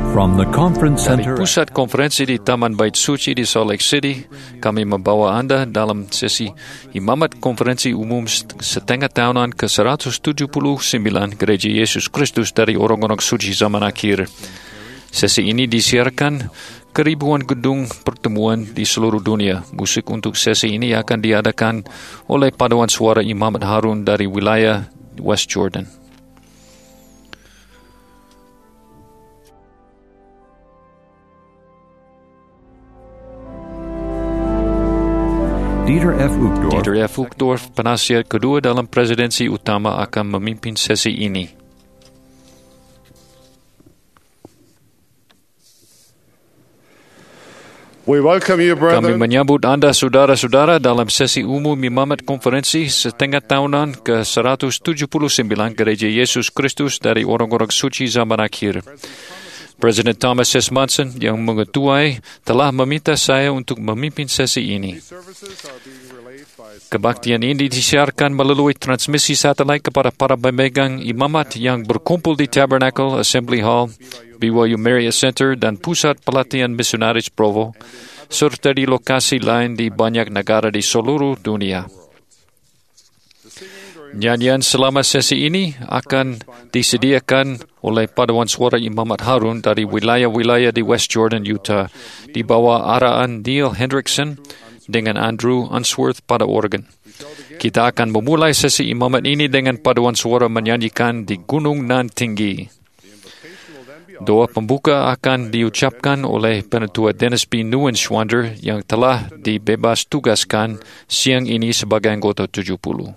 From the conference Dari center pusat konferensi di Taman Bait Suci di Salt Lake City, kami membawa Anda dalam sesi Imamat Konferensi Umum setengah tahunan ke-179 Gereja Yesus Kristus dari Orang-orang Suci Zaman Akhir. Sesi ini disiarkan ke ribuan gedung pertemuan di seluruh dunia. Musik untuk sesi ini akan diadakan oleh paduan suara Imamat Harun dari wilayah West Jordan. Dieter F. Uchtdorf, penasihat kedua dalam presidensi utama, akan memimpin sesi ini. Kami menyambut Anda saudara-saudara dalam sesi umum Imamat Konferensi setengah tahunan ke-179 Gereja Yesus Kristus dari Orang-orang Suci Zaman Akhir. Presiden Thomas S. Monson yang mengetuai telah meminta saya untuk memimpin sesi ini. Kebaktian ini disiarkan melalui transmisi satelit kepada para pemegang imamat yang berkumpul di Tabernacle Assembly Hall, BYU Marriott Center, dan Pusat Pelatihan Misionaris Provo, serta di lokasi lain di banyak negara di seluruh dunia. Nyanyian selama sesi ini akan disediakan oleh paduan suara Imamat Harun dari wilayah-wilayah di West Jordan, Utah, di bawah arahan Neil Hendrickson dengan Andrew Unsworth pada organ. Kita akan memulai sesi imamat ini dengan paduan suara menyanyikan di Gunung Nan Tinggi. Doa pembuka akan diucapkan oleh Penatua Dennis B. Neuenschwander yang telah dibebas tugaskan siang ini sebagai anggota 70.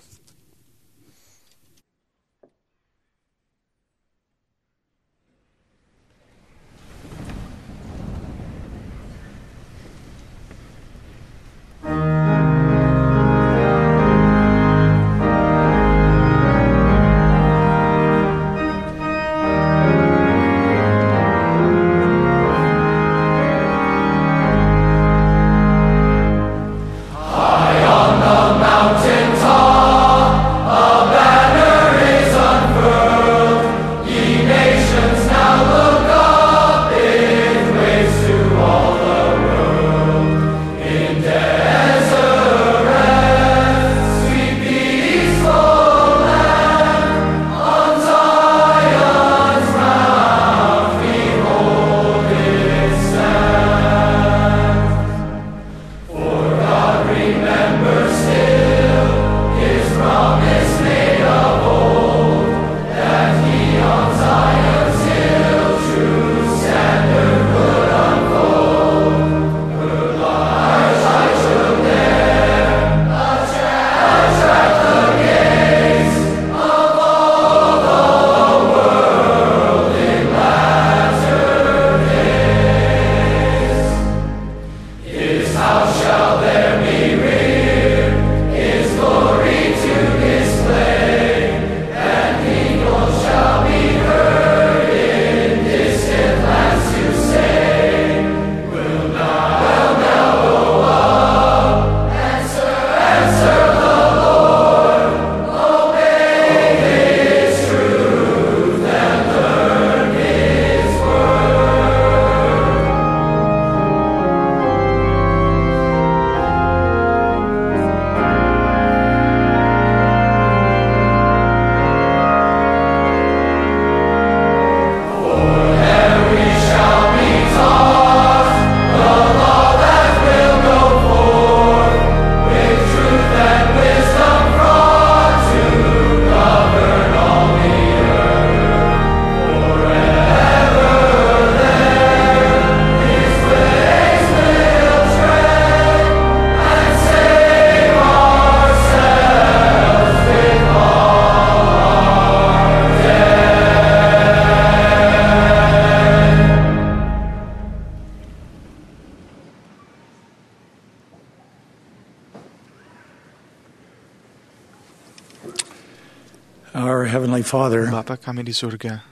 Our Heavenly Father, Bapa kami di surga,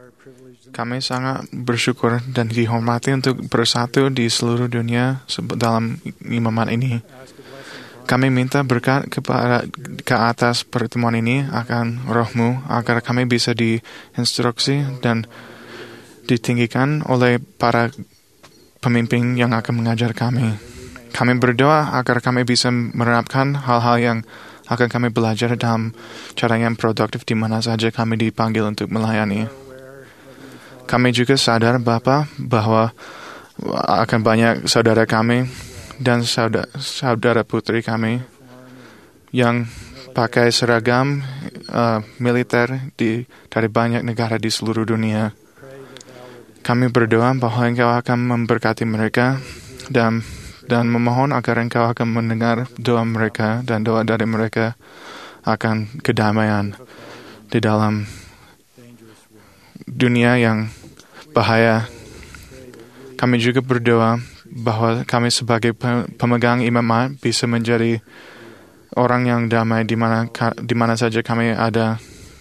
kami sangat bersyukur dan dihormati untuk bersatu di seluruh dunia dalam imamat ini. Kami minta berkat ke atas pertemuan ini akan roh-Mu, agar kami bisa diinstruksi dan ditinggikan oleh para pemimpin yang akan mengajar kami. Kami berdoa agar kami bisa menerapkan hal-hal yang akan kami belajar dalam cara yang produktif di mana saja kami dipanggil untuk melayani. Kami juga sadar Bapa bahwa akan banyak saudara kami dan saudara putri kami yang pakai seragam militer dari banyak negara di seluruh dunia. Kami berdoa bahwa Engkau akan memberkati mereka dan memohon agar Engkau akan mendengar doa mereka dan doa dari mereka akan kedamaian di dalam dunia yang bahaya. Kami juga berdoa bahwa kami sebagai pemegang imamat bisa menjadi orang yang damai di mana saja kami ada.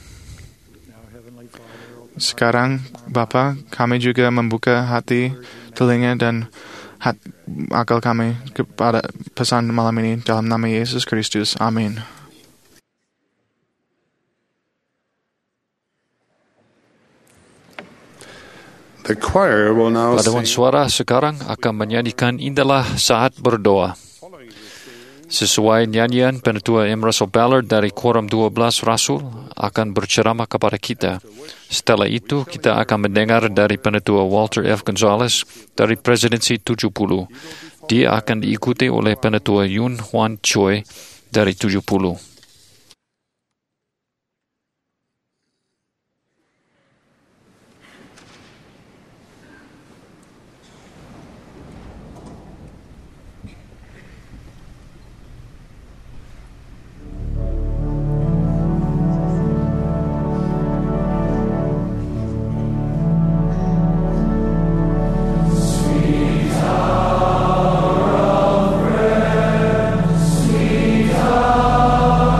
Sekarang, Bapa, kami juga membuka hati, telinga, dan akal kami kepada pesan malam ini dalam nama Yesus Kristus. Amin. Paduan suara sekarang akan menyanyikan Indalah Saat Berdoa. Sesuai nyanyian Penatua M. Russell Ballard dari Quorum 12 Rasul akan berceramah kepada kita. Setelah itu, kita akan mendengar dari Penatua Walter F. Gonzalez dari Presidensi 70. Dia akan diikuti oleh Penatua Yun Hwan Choi dari 70. Sweet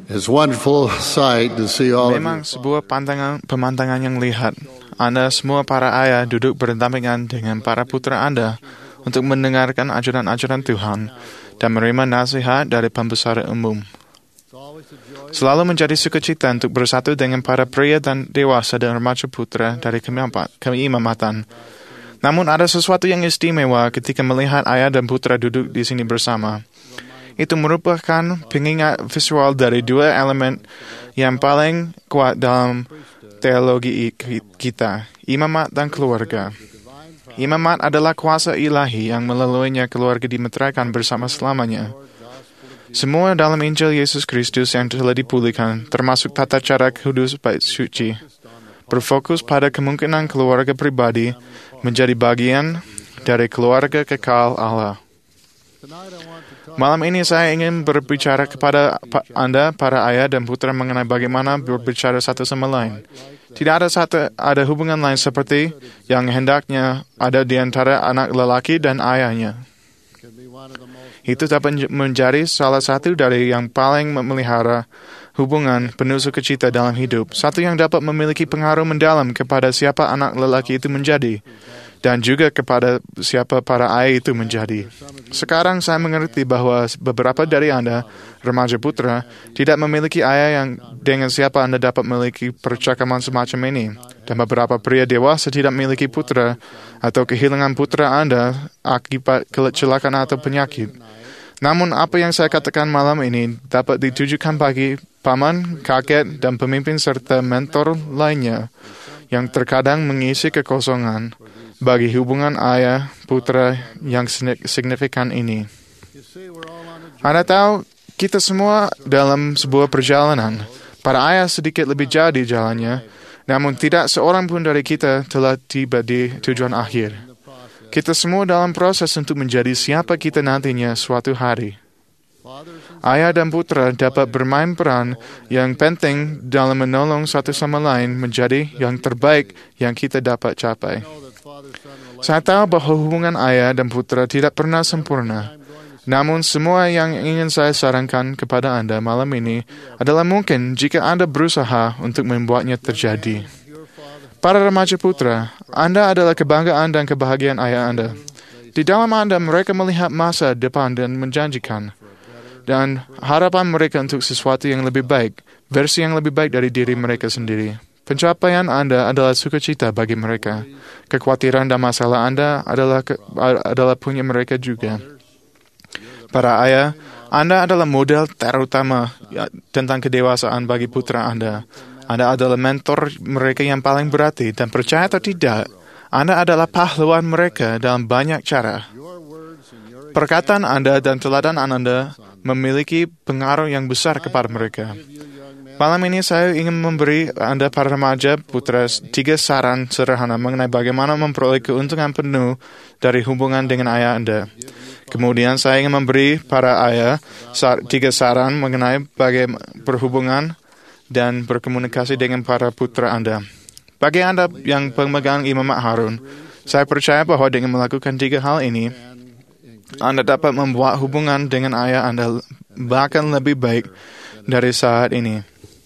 It's a wonderful sight to see all of Memang you. sebuah pemandangan yang lihat. Anda semua para ayah duduk berdampingan dengan para putra Anda untuk mendengarkan ajaran-ajaran Tuhan dan menerima nasihat dari pembesar umum. Selalu menjadi sukacita untuk bersatu dengan para pria dan dewasa dan remaja putra dari keimamatan. Namun ada sesuatu yang istimewa ketika melihat ayah dan putra duduk di sini bersama. Itu merupakan pengingat visual dari dua elemen yang paling kuat dalam teologi kita, imamat dan keluarga. Imamat adalah kuasa ilahi yang melaluinya keluarga dimeteraikan bersama selamanya. Semua dalam Injil Yesus Kristus yang telah dipulihkan, termasuk tata cara kudus bait suci, berfokus pada kemungkinan keluarga pribadi menjadi bagian dari keluarga kekal Allah. Malam ini saya ingin berbicara kepada Anda, para ayah dan putra, mengenai bagaimana berbicara satu sama lain. Tidak ada hubungan lain seperti yang hendaknya ada di antara anak lelaki dan ayahnya. Itu dapat menjadi salah satu dari yang paling memelihara hubungan penuh sukacita dalam hidup. Satu yang dapat memiliki pengaruh mendalam kepada siapa anak lelaki itu menjadi, dan juga kepada siapa para ayah itu menjadi. Sekarang saya mengerti bahwa beberapa dari Anda, remaja putra, tidak memiliki ayah yang dengan siapa Anda dapat memiliki percakapan semacam ini. Dan beberapa pria dewasa tidak memiliki putra atau kehilangan putra Anda akibat kecelakaan atau penyakit. Namun apa yang saya katakan malam ini dapat ditujukan bagi paman, kakek, dan pemimpin serta mentor lainnya yang terkadang mengisi kekosongan bagi hubungan ayah putra yang signifikan ini. Anda tahu, kita semua dalam sebuah perjalanan. Para ayah sedikit lebih jauh di jalannya, namun tidak seorang pun dari kita telah tiba di tujuan akhir. Kita semua dalam proses untuk menjadi siapa kita nantinya suatu hari. Ayah dan putra dapat bermain peran yang penting dalam menolong satu sama lain menjadi yang terbaik yang kita dapat capai. Saya tahu bahwa hubungan ayah dan putra tidak pernah sempurna. Namun semua yang ingin saya sarankan kepada Anda malam ini adalah mungkin jika Anda berusaha untuk membuatnya terjadi. Para remaja putra, Anda adalah kebanggaan dan kebahagiaan ayah Anda. Di dalam Anda, mereka melihat masa depan dan menjanjikan. Dan harapan mereka untuk sesuatu yang lebih baik, versi yang lebih baik dari diri mereka sendiri. Pencapaian Anda adalah sukacita bagi mereka. Kekhawatiran dan masalah Anda adalah punya mereka juga. Para ayah, Anda adalah model terutama tentang kedewasaan bagi putra Anda. Anda adalah mentor mereka yang paling berarti, dan percaya atau tidak, Anda adalah pahlawan mereka dalam banyak cara. Perkataan Anda dan teladan Anda memiliki pengaruh yang besar kepada mereka. Malam ini saya ingin memberi Anda para remaja putra 3 saran sederhana mengenai bagaimana memperoleh keuntungan penuh dari hubungan dengan ayah Anda. Kemudian saya ingin memberi para ayah 3 saran mengenai bagaimana berhubungan dan berkomunikasi dengan para putra Anda. Bagi Anda yang pemegang imamat Harun, saya percaya bahwa dengan melakukan 3 hal ini, Anda dapat membuat hubungan dengan ayah Anda bahkan lebih baik dari saat ini.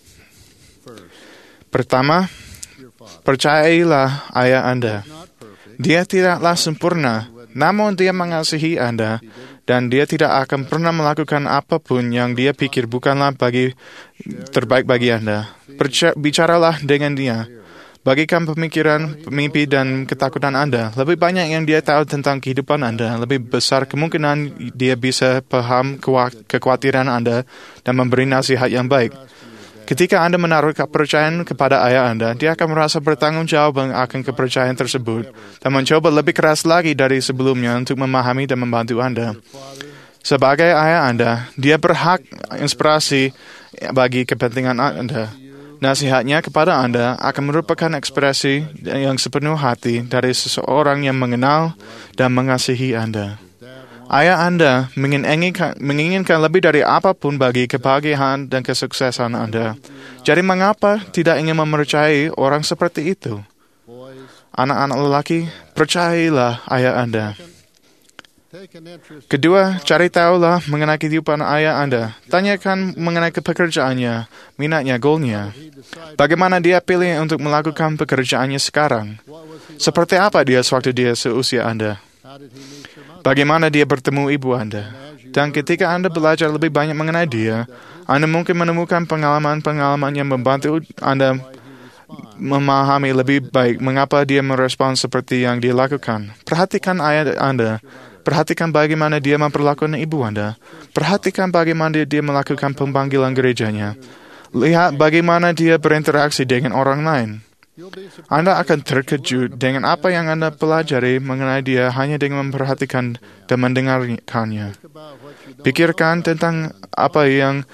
Pertama, percayailah ayah Anda. Dia tidaklah sempurna, namun dia mengasihi Anda, dan dia tidak akan pernah melakukan apapun yang dia pikir bukanlah terbaik bagi Anda. Bicaralah dengan dia. Bagikan pemikiran, mimpi, dan ketakutan Anda. Lebih banyak yang dia tahu tentang kehidupan Anda, lebih besar kemungkinan dia bisa paham kekhawatiran Anda dan memberi nasihat yang baik. Ketika Anda menaruh kepercayaan kepada ayah Anda, dia akan merasa bertanggung jawab akan kepercayaan tersebut dan mencoba lebih keras lagi dari sebelumnya untuk memahami dan membantu Anda. Sebagai ayah Anda, dia berhak inspirasi bagi kepentingan Anda. Nasihatnya kepada Anda akan merupakan ekspresi yang sepenuh hati dari seseorang yang mengenal dan mengasihi Anda. Ayah Anda menginginkan lebih dari apapun bagi kebahagiaan dan kesuksesan Anda. Jadi mengapa tidak ingin mempercayai orang seperti itu? Anak-anak lelaki, percayailah ayah Anda. Kedua, cari tahulah mengenai kehidupan ayah Anda. Tanyakan mengenai pekerjaannya, minatnya, goalnya. Bagaimana dia pilih untuk melakukan pekerjaannya sekarang? Seperti apa dia sewaktu dia seusia Anda? Bagaimana dia bertemu ibu Anda? Dan ketika Anda belajar lebih banyak mengenai dia, Anda mungkin menemukan pengalaman-pengalaman yang membantu Anda memahami lebih baik mengapa dia merespons seperti yang dia lakukan. Perhatikan ayah Anda. Perhatikan bagaimana dia memperlakukan ibu Anda. Perhatikan bagaimana dia melakukan pemanggilan gerejanya. Lihat bagaimana dia berinteraksi dengan orang lain. Anda akan terkejut dengan apa yang Anda pelajari mengenai dia hanya dengan memperhatikan dan mendengarkannya. Pikirkan tentang apa yang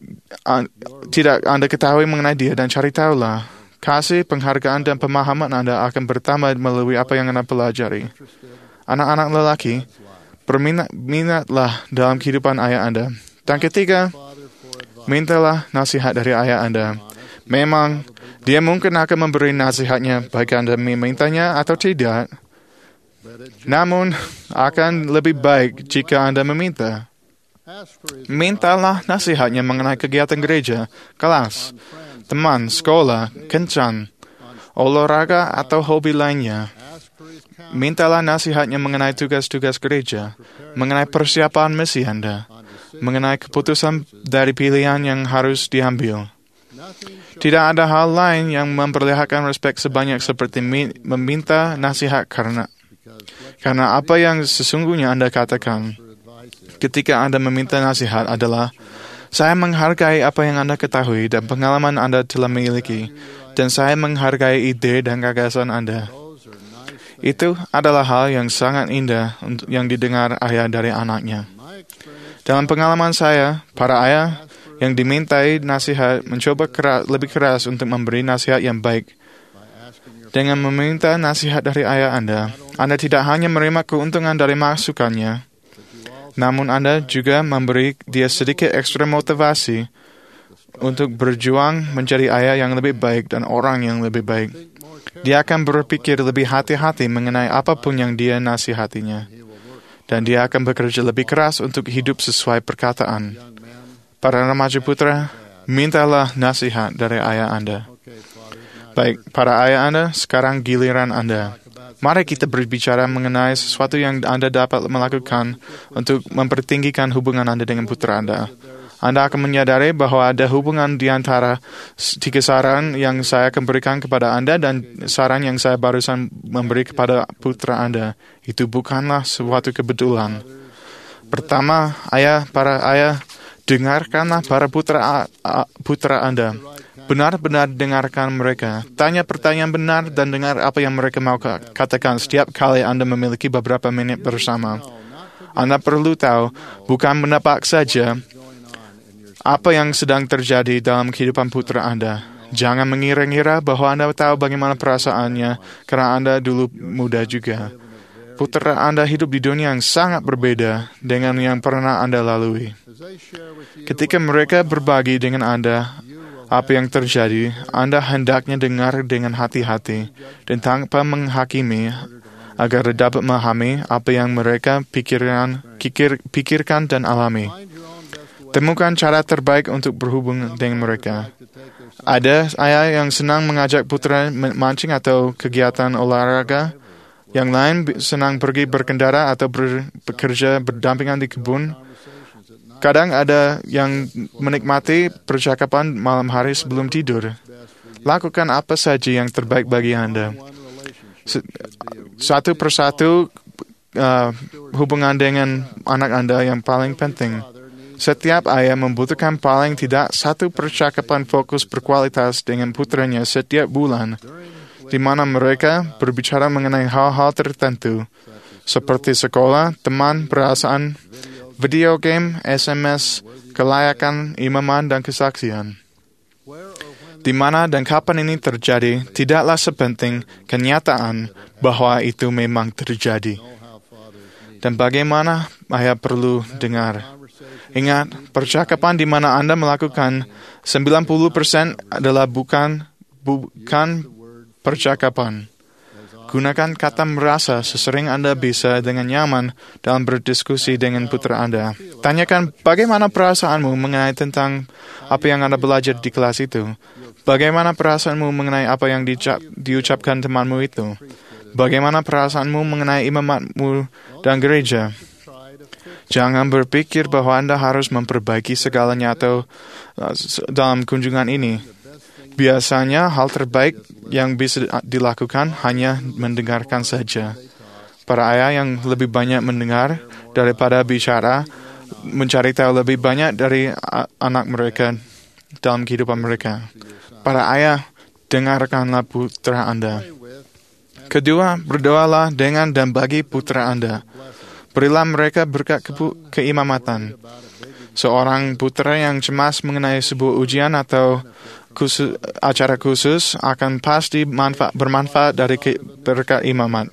tidak Anda ketahui mengenai dia dan cari tahulah. Kasih, penghargaan, dan pemahaman Anda akan bertambah melalui apa yang Anda pelajari. Anak-anak lelaki, berminatlah dalam kehidupan ayah Anda. Dan ketiga, mintalah nasihat dari ayah Anda. Memang, dia mungkin akan memberi nasihatnya baik Anda memintanya atau tidak. Namun, akan lebih baik jika Anda meminta. Mintalah nasihatnya mengenai kegiatan gereja, kelas, teman, sekolah, kencan, olahraga, atau hobi lainnya. Mintalah nasihatnya mengenai tugas-tugas gereja, mengenai persiapan misi Anda, mengenai keputusan dari pilihan yang harus diambil. Tidak ada hal lain yang memperlihatkan respek sebanyak seperti meminta nasihat karena apa yang sesungguhnya Anda katakan ketika Anda meminta nasihat adalah, saya menghargai apa yang Anda ketahui dan pengalaman Anda telah miliki, dan saya menghargai ide dan gagasan Anda. Itu adalah hal yang sangat indah yang didengar ayah dari anaknya. Dalam pengalaman saya, para ayah yang dimintai nasihat mencoba lebih keras untuk memberi nasihat yang baik. Dengan meminta nasihat dari ayah Anda tidak hanya menerima keuntungan dari masukannya, namun Anda juga memberi dia sedikit ekstra motivasi untuk berjuang menjadi ayah yang lebih baik dan orang yang lebih baik. Dia akan berpikir lebih hati-hati mengenai apapun yang dia nasihatinya. Dan dia akan bekerja lebih keras untuk hidup sesuai perkataan. Para remaja putra, mintalah nasihat dari ayah Anda. Baik, para ayah Anda, sekarang giliran Anda. Mari kita berbicara mengenai sesuatu yang Anda dapat melakukan untuk mempertinggikan hubungan Anda dengan putra Anda. Anda akan menyadari bahwa ada hubungan di antara 3 saran yang saya akan berikan kepada Anda dan saran yang saya barusan memberi kepada putra Anda. Itu bukanlah suatu kebetulan. Pertama, para ayah, dengarkanlah para putra Anda. Benar-benar dengarkan mereka. Tanya pertanyaan benar dan dengar apa yang mereka mau katakan setiap kali Anda memiliki beberapa menit bersama. Anda perlu tahu, bukan menebak saja apa yang sedang terjadi dalam kehidupan putra Anda. Jangan mengira-ngira bahwa Anda tahu bagaimana perasaannya, karena Anda dulu muda juga. Putra Anda hidup di dunia yang sangat berbeda dengan yang pernah Anda lalui. Ketika mereka berbagi dengan Anda apa yang terjadi, Anda hendaknya dengar dengan hati-hati dan tanpa menghakimi, agar dapat memahami apa yang mereka pikirkan dan alami. Temukan cara terbaik untuk berhubung dengan mereka. Ada ayah yang senang mengajak putra mancing atau kegiatan olahraga. Yang lain senang pergi berkendara atau bekerja berdampingan di kebun. Kadang ada yang menikmati percakapan malam hari sebelum tidur. Lakukan apa saja yang terbaik bagi Anda. Satu persatu hubungan dengan anak Anda yang paling penting. Setiap ayah membutuhkan paling tidak 1 percakapan fokus berkualitas dengan putranya setiap bulan, di mana mereka berbicara mengenai hal-hal tertentu, seperti sekolah, teman, perasaan, video game, SMS, kelayakan, imaman, dan kesaksian. Di mana dan kapan ini terjadi, tidaklah sepenting kenyataan bahwa itu memang terjadi. Dan bagaimana ayah perlu dengar. Ingat, percakapan di mana Anda melakukan 90% adalah bukan percakapan. Gunakan kata merasa sesering Anda bisa dengan nyaman dalam berdiskusi dengan putra Anda. Tanyakan bagaimana perasaanmu mengenai tentang apa yang Anda belajar di kelas itu. Bagaimana perasaanmu mengenai apa yang diucapkan temanmu itu. Bagaimana perasaanmu mengenai imamatmu dan gereja. Jangan berpikir bahwa Anda harus memperbaiki segalanya atau dalam kunjungan ini. Biasanya hal terbaik yang bisa dilakukan hanya mendengarkan saja. Para ayah yang lebih banyak mendengar daripada bicara, mencari tahu lebih banyak dari anak mereka dalam kehidupan mereka. Para ayah, dengarkanlah putra Anda. Kedua, berdoalah dengan dan bagi putra Anda. Berilah mereka berkat keimamatan. Seorang putra yang cemas mengenai sebuah ujian atau acara khusus akan pasti bermanfaat dari berkat imamat.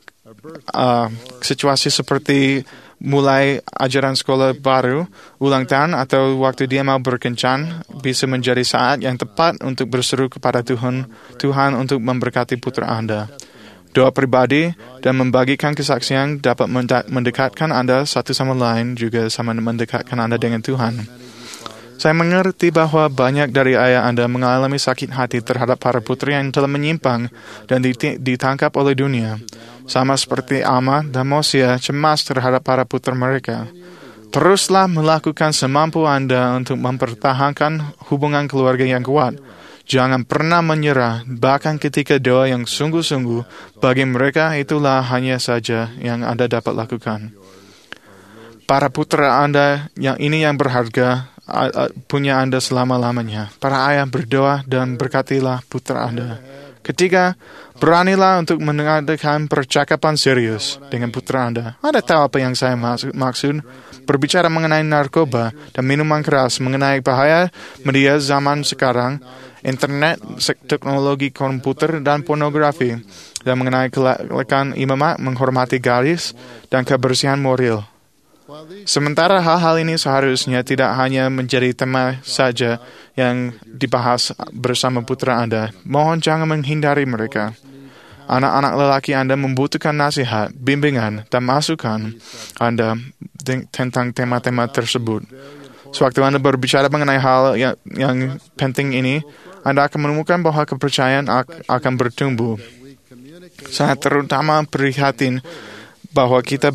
Situasi seperti mulai ajaran sekolah baru, ulang tahun, atau waktu dia mau berkencan bisa menjadi saat yang tepat untuk berseru kepada Tuhan untuk memberkati putra Anda. Doa pribadi dan membagikan kesaksian dapat mendekatkan Anda satu sama lain, juga sama mendekatkan Anda dengan Tuhan. Saya mengerti bahwa banyak dari ayah Anda mengalami sakit hati terhadap para putri yang telah menyimpang dan ditangkap oleh dunia. Sama seperti Alma dan Mosia cemas terhadap para putra mereka. Teruslah melakukan semampu Anda untuk mempertahankan hubungan keluarga yang kuat. Jangan pernah menyerah, bahkan ketika doa yang sungguh-sungguh bagi mereka itulah hanya saja yang Anda dapat lakukan. Para putra Anda yang berharga punya Anda selama-lamanya. Para ayah, berdoa dan berkatilah putra Anda. Ketiga, beranilah untuk mengadakan percakapan serius dengan putra Anda. Anda tahu apa yang saya maksud? Berbicara mengenai narkoba dan minuman keras, mengenai bahaya media zaman sekarang, internet, teknologi komputer, dan pornografi, dan mengenai kelayakan imamat menghormati garis dan kebersihan moral. Sementara hal-hal ini seharusnya tidak hanya menjadi tema saja yang dibahas bersama putra Anda. Mohon jangan menghindari mereka. Anak-anak lelaki Anda membutuhkan nasihat, bimbingan, dan masukan Anda tentang tema-tema tersebut. Sewaktu Anda berbicara mengenai hal yang penting ini, Anda akan menemukan bahwa kepercayaan akan bertumbuh. Saya terutama prihatin bahwa kita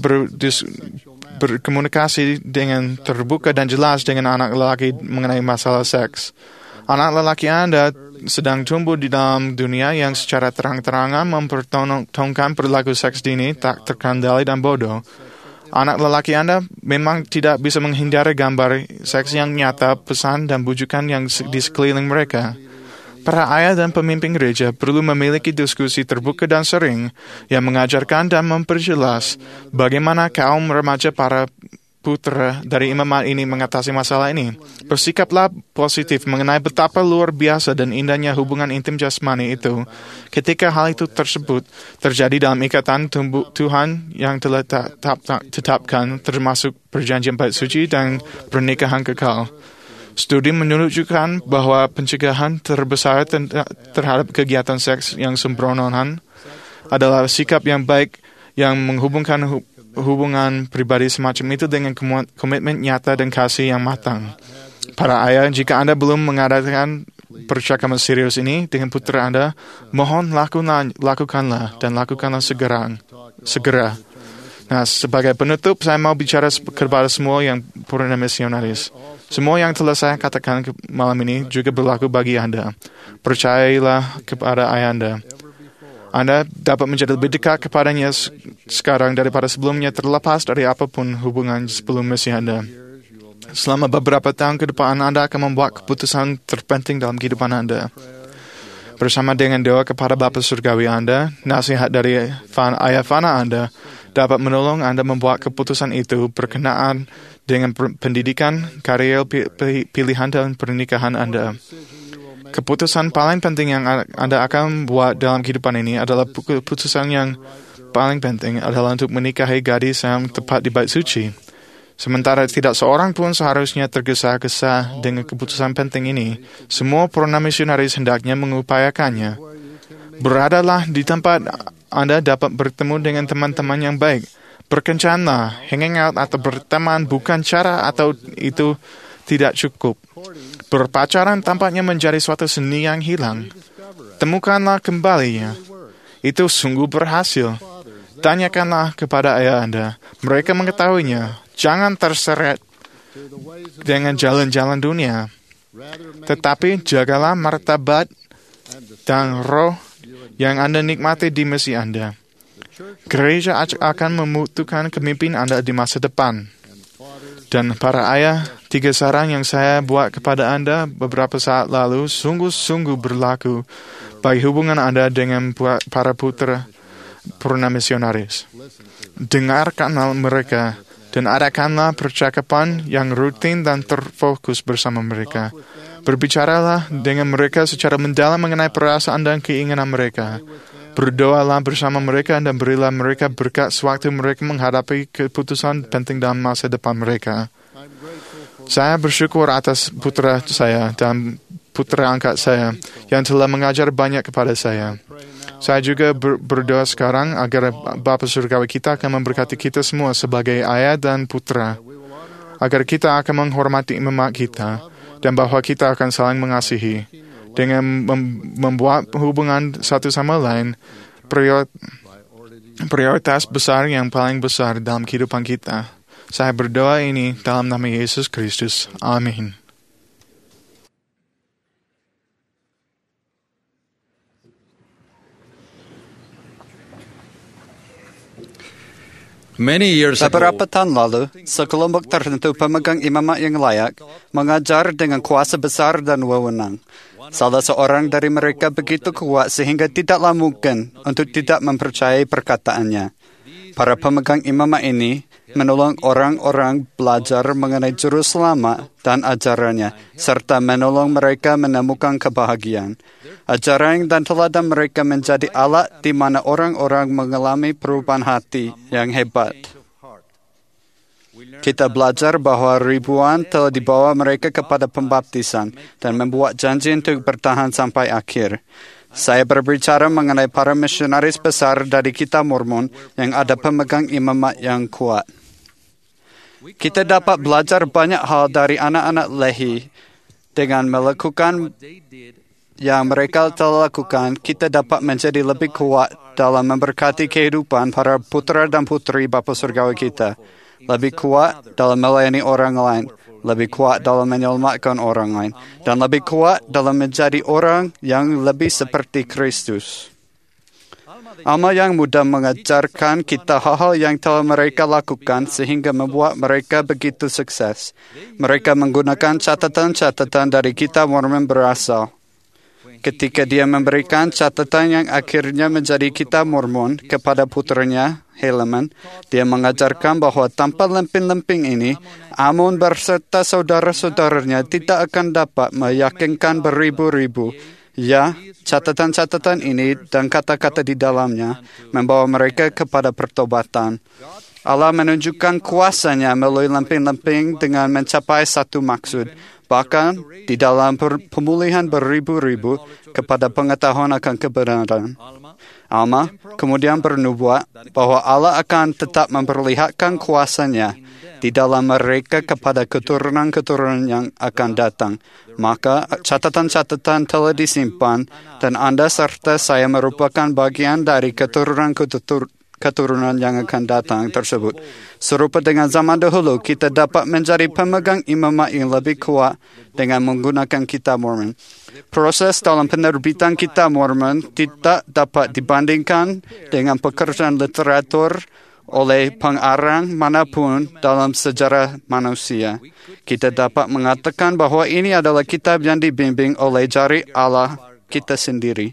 berkomunikasi dengan terbuka dan jelas dengan anak lelaki mengenai masalah seks. Anak lelaki Anda sedang tumbuh di dalam dunia yang secara terang-terangan mempertontonkan perilaku seks dini, tak terkendali dan bodoh. Anak lelaki Anda memang tidak bisa menghindari gambar seks yang nyata, pesan dan bujukan yang di sekeliling mereka. Para ayah dan pemimpin gereja perlu memiliki diskusi terbuka dan sering yang mengajarkan dan memperjelas bagaimana kaum remaja para putra dari imamat ini mengatasi masalah ini. Bersikaplah positif mengenai betapa luar biasa dan indahnya hubungan intim jasmani itu ketika hal itu tersebut terjadi dalam ikatan Tuhan yang telah tetapkan, termasuk perjanjian bait suci dan pernikahan kekal. Studi menunjukkan bahwa pencegahan terbesar terhadap kegiatan seks yang sembronoan adalah sikap yang baik yang menghubungkan hubungan pribadi semacam itu dengan komitmen nyata dan kasih yang matang. Para ayah, jika Anda belum mengadakan percakapan serius ini dengan putra Anda, mohon lakukanlah dan lakukanlah segera. Nah, sebagai penutup, saya mau bicara kepada semua yang purna misionaris. Semua yang telah saya katakan malam ini juga berlaku bagi Anda. Percayalah kepada ayah Anda. Anda dapat menjadi lebih dekat kepadanya sekarang daripada sebelumnya, terlepas dari apapun hubungan sebelum misi Anda. Selama beberapa tahun ke depan, Anda akan membuat keputusan terpenting dalam kehidupan Anda. Bersama dengan doa kepada Bapa Surgawi Anda, nasihat dari ayah fana Anda dapat menolong Anda membuat keputusan itu berkenaan dengan pendidikan, karier, pilihan dan pernikahan Anda. Keputusan paling penting yang Anda akan buat dalam kehidupan ini adalah keputusan yang paling penting adalah untuk menikahi gadis yang tepat di bait suci. Sementara tidak seorang pun seharusnya tergesa-gesa dengan keputusan penting ini, semua purna misionaris hendaknya mengupayakannya. Beradalah di tempat Anda dapat bertemu dengan teman-teman yang baik. Berkencanlah, hanging out atau berteman bukan cara atau itu tidak cukup. Berpacaran tampaknya menjadi suatu seni yang hilang. Temukanlah kembalinya. Itu sungguh berhasil. Tanyakanlah kepada ayah Anda. Mereka mengetahuinya. Jangan terseret dengan jalan-jalan dunia. Tetapi jagalah martabat dan roh yang Anda nikmati di misi Anda. Gereja akan membutuhkan pemimpin Anda di masa depan. Dan para ayah, 3 saran yang saya buat kepada Anda beberapa saat lalu sungguh-sungguh berlaku bagi hubungan Anda dengan para putra purna misionaris. Dengarkanlah mereka dan adakanlah percakapan yang rutin dan terfokus bersama mereka. Berbicaralah dengan mereka secara mendalam mengenai perasaan dan keinginan mereka. Berdoalah bersama mereka dan berilah mereka berkat sewaktu mereka menghadapi keputusan penting dalam masa depan mereka. Saya bersyukur atas putra saya dan putra angkat saya yang telah mengajar banyak kepada saya. Saya juga berdoa sekarang agar Bapa Surgawi kita akan memberkati kita semua sebagai ayah dan putra, agar kita akan menghormati imamat kita dan bahwa kita akan saling mengasihi dengan membuat hubungan satu sama lain prioritas besar yang paling besar dalam kehidupan kita. Saya berdoa ini dalam nama Yesus Kristus. Amin. Beberapa tahun lalu, sekelompok tertentu pemegang imamat yang layak mengajar dengan kuasa besar dan wewenang. Salah seorang dari mereka begitu kuat sehingga tidaklah mungkin untuk tidak mempercayai perkataannya. Para pemegang imamat ini menolong orang-orang belajar mengenai juru selamat dan ajarannya, serta menolong mereka menemukan kebahagiaan. Ajaran dan teladan mereka menjadi alat di mana orang-orang mengalami perubahan hati yang hebat. Kita belajar bahwa ribuan telah dibawa mereka kepada pembaptisan dan membuat janji untuk bertahan sampai akhir. Saya berbicara mengenai para misionaris besar dari Kitab Mormon yang ada pemegang imamat yang kuat. Kita dapat belajar banyak hal dari anak-anak Lehi. Dengan melakukan yang mereka telah lakukan, kita dapat menjadi lebih kuat dalam memberkati kehidupan para putra dan putri Bapa Surgawi kita. Lebih kuat dalam melayani orang lain, lebih kuat dalam menyelamatkan orang lain, dan lebih kuat dalam menjadi orang yang lebih seperti Kristus. Alma yang muda mengajarkan kita hal-hal yang telah mereka lakukan sehingga membuat mereka begitu sukses. Mereka menggunakan catatan-catatan dari Kitab Mormon berasal. Ketika dia memberikan catatan yang akhirnya menjadi Kitab Mormon kepada putranya, Helaman, dia mengajarkan bahwa tanpa lemping-lemping ini, Amon berserta saudara-saudaranya tidak akan dapat meyakinkan beribu-ribu. Ya, catatan-catatan ini dan kata-kata di dalamnya membawa mereka kepada pertobatan. Allah menunjukkan kuasa-Nya melalui lemping-lemping dengan mencapai satu maksud, bahkan di dalam pemulihan beribu-ribu kepada pengetahuan akan kebenaran. Alma kemudian bernubuat bahwa Allah akan tetap memperlihatkan kuasa-Nya di dalam mereka kepada keturunan-keturunan yang akan datang. Maka catatan-catatan telah disimpan dan Anda serta saya merupakan bagian dari keturunan yang akan datang tersebut. Serupa dengan zaman dahulu, kita dapat menjadi pemegang imamat yang lebih kuat dengan menggunakan Kitab Mormon. Proses dalam penerbitan Kitab Mormon tidak dapat dibandingkan dengan pekerjaan literatur oleh pengarang manapun dalam sejarah manusia. Kita dapat mengatakan bahwa ini adalah kitab yang dibimbing oleh jari Allah kita sendiri.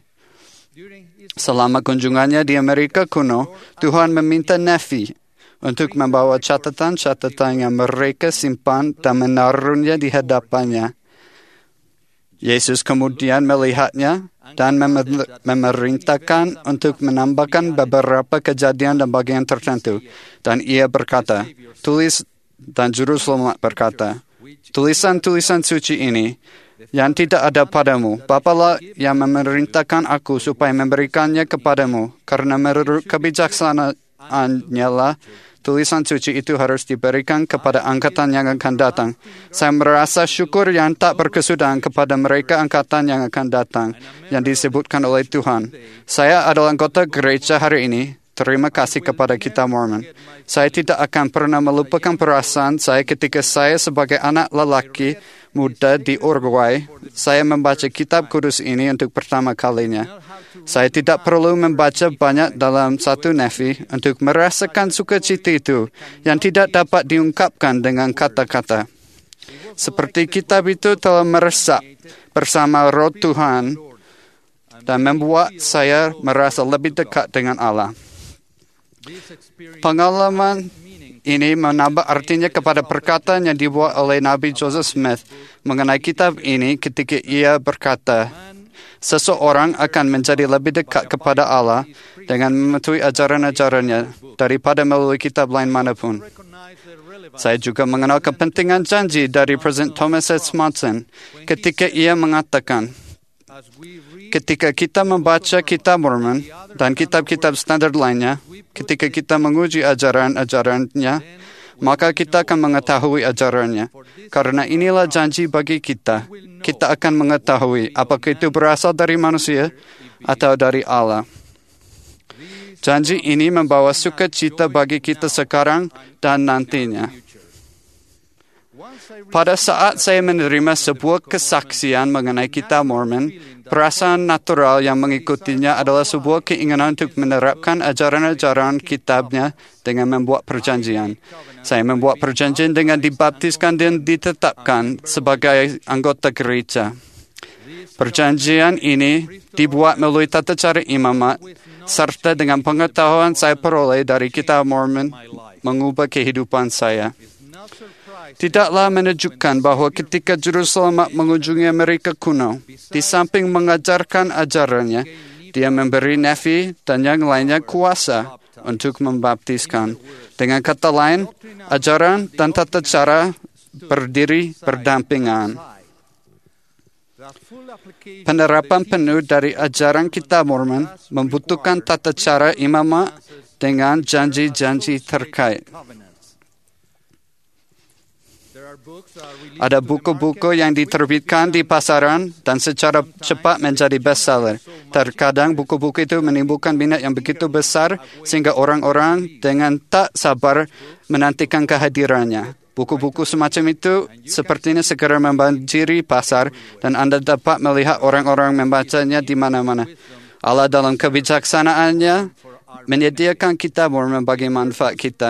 Selama kunjungannya di Amerika kuno, Tuhan meminta Nephi untuk membawa catatan-catatan yang mereka simpan dan menaruhnya di hadapannya. Yesus kemudian melihatnya dan memerintahkan untuk menambahkan beberapa kejadian dan bagian tertentu. Dan ia berkata, tulis, dan Juru Selamat berkata, tulisan-tulisan suci ini yang tidak ada padamu. Bapalah yang memerintahkan aku supaya memberikannya kepadamu, karena menurut kebijaksanaannya lah tulisan suci itu harus diberikan kepada angkatan yang akan datang. Saya merasa syukur yang tak berkesudahan kepada mereka angkatan yang akan datang, yang disebutkan oleh Tuhan. Saya adalah anggota gereja hari ini. Terima kasih kepada Kitab Mormon. Saya tidak akan pernah melupakan perasaan saya ketika saya sebagai anak lelaki muda di Uruguay, saya membaca kitab kudus ini untuk pertama kalinya. Saya tidak perlu membaca banyak dalam satu nevi untuk merasakan sukacita itu yang tidak dapat diungkapkan dengan kata-kata. Seperti kitab itu telah meresap bersama Roh Tuhan dan membuat saya merasa lebih dekat dengan Allah. Pengalaman ini menambah artinya kepada perkataan yang dibuat oleh Nabi Joseph Smith mengenai kitab ini ketika ia berkata, seseorang akan menjadi lebih dekat kepada Allah dengan mematuhi ajaran-ajarannya daripada melalui kitab lain manapun. Saya juga mengenal kepentingan janji dari Presiden Thomas S. Monson ketika ia mengatakan, ketika kita membaca kitab Mormon dan kitab-kitab standar lainnya, ketika kita menguji ajaran-ajarannya, maka kita akan mengetahui ajarannya. Karena inilah janji bagi kita. Kita akan mengetahui apakah itu berasal dari manusia atau dari Allah. Janji ini membawa sukacita bagi kita sekarang dan nantinya. Pada saat saya menerima sebuah kesaksian mengenai kitab Mormon, perasaan natural yang mengikutinya adalah sebuah keinginan untuk menerapkan ajaran-ajaran kitabnya dengan membuat perjanjian. Saya membuat perjanjian dengan dibaptiskan dan ditetapkan sebagai anggota gereja. Perjanjian ini dibuat melalui tata cara imamat, serta dengan pengetahuan saya peroleh dari kitab Mormon mengubah kehidupan saya. Tidaklah menunjukkan bahwa ketika Juru Selamat mengunjungi Amerika kuno, di samping mengajarkan ajarannya, dia memberi nevi dan yang lainnya kuasa untuk membaptiskan. Dengan kata lain, ajaran dan tata cara berdiri berdampingan. Penerapan penuh dari ajaran kitab Mormon membutuhkan tata cara imamat dengan janji-janji terkait. Ada buku-buku yang diterbitkan di pasaran dan secara cepat menjadi bestseller. Terkadang buku-buku itu menimbulkan minat yang begitu besar sehingga orang-orang dengan tak sabar menantikan kehadirannya. Buku-buku semacam itu sepertinya segera membanjiri pasar dan Anda dapat melihat orang-orang membacanya di mana-mana. Allah dalam kebijaksanaannya menyediakan kitab Mormon bagi manfaat kita.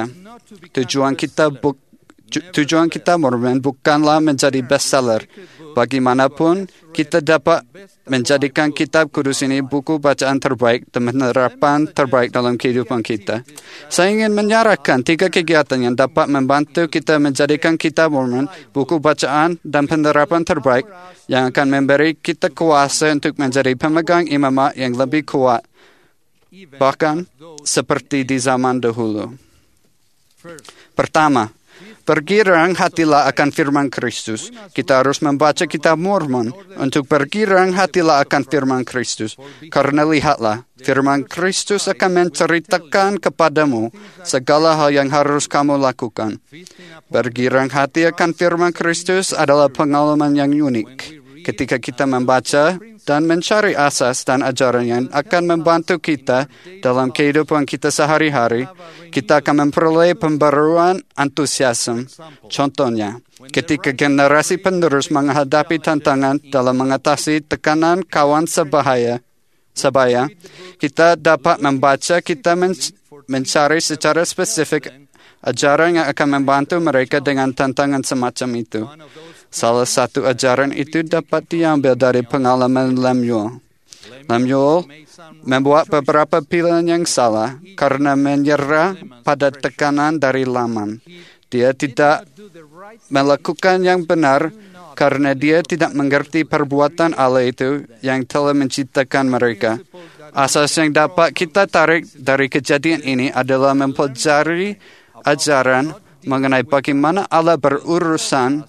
Tujuan kitab Mormon bukanlah menjadi bestseller. Bagaimanapun, kita dapat menjadikan kitab kudus ini buku bacaan terbaik dan penerapan terbaik dalam kehidupan kita. Saya ingin menyarankan 3 kegiatan yang dapat membantu kita menjadikan kitab Mormon buku bacaan dan penerapan terbaik yang akan memberi kita kuasa untuk menjadi pemegang imamat yang lebih kuat, bahkan seperti di zaman dahulu. Pertama, bergirang hatilah akan firman Kristus. Kita harus membaca kitab Mormon untuk bergirang hatilah akan firman Kristus. Karena lihatlah, firman Kristus akan menceritakan kepadamu segala hal yang harus kamu lakukan. Bergirang hati akan firman Kristus adalah pengalaman yang unik. Ketika kita membaca dan mencari asas dan ajaran yang akan membantu kita dalam kehidupan kita sehari-hari, kita akan memperoleh pembaruan antusiasme. Contohnya, ketika generasi penerus menghadapi tantangan dalam mengatasi tekanan kawan sebaya, kita dapat membaca, kita mencari secara spesifik ajaran yang akan membantu mereka dengan tantangan semacam itu. Salah satu ajaran itu dapat diambil dari pengalaman Lemuel. Lemuel membuat beberapa pilihan yang salah karena menyerah pada tekanan dari Laman. Dia tidak melakukan yang benar karena dia tidak mengerti perbuatan Allah itu yang telah menciptakan mereka. Asas yang dapat kita tarik dari kejadian ini adalah mempelajari ajaran mengenai bagaimana Allah berurusan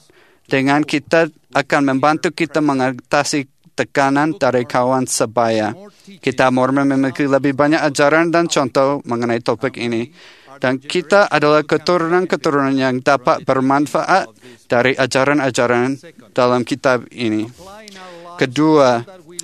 dengan kita akan membantu kita mengatasi tekanan dari kawan sebaya. Kita Mormon memiliki lebih banyak ajaran dan contoh mengenai topik ini. Dan kita adalah keturunan-keturunan yang dapat bermanfaat dari ajaran-ajaran dalam kitab ini. Kedua,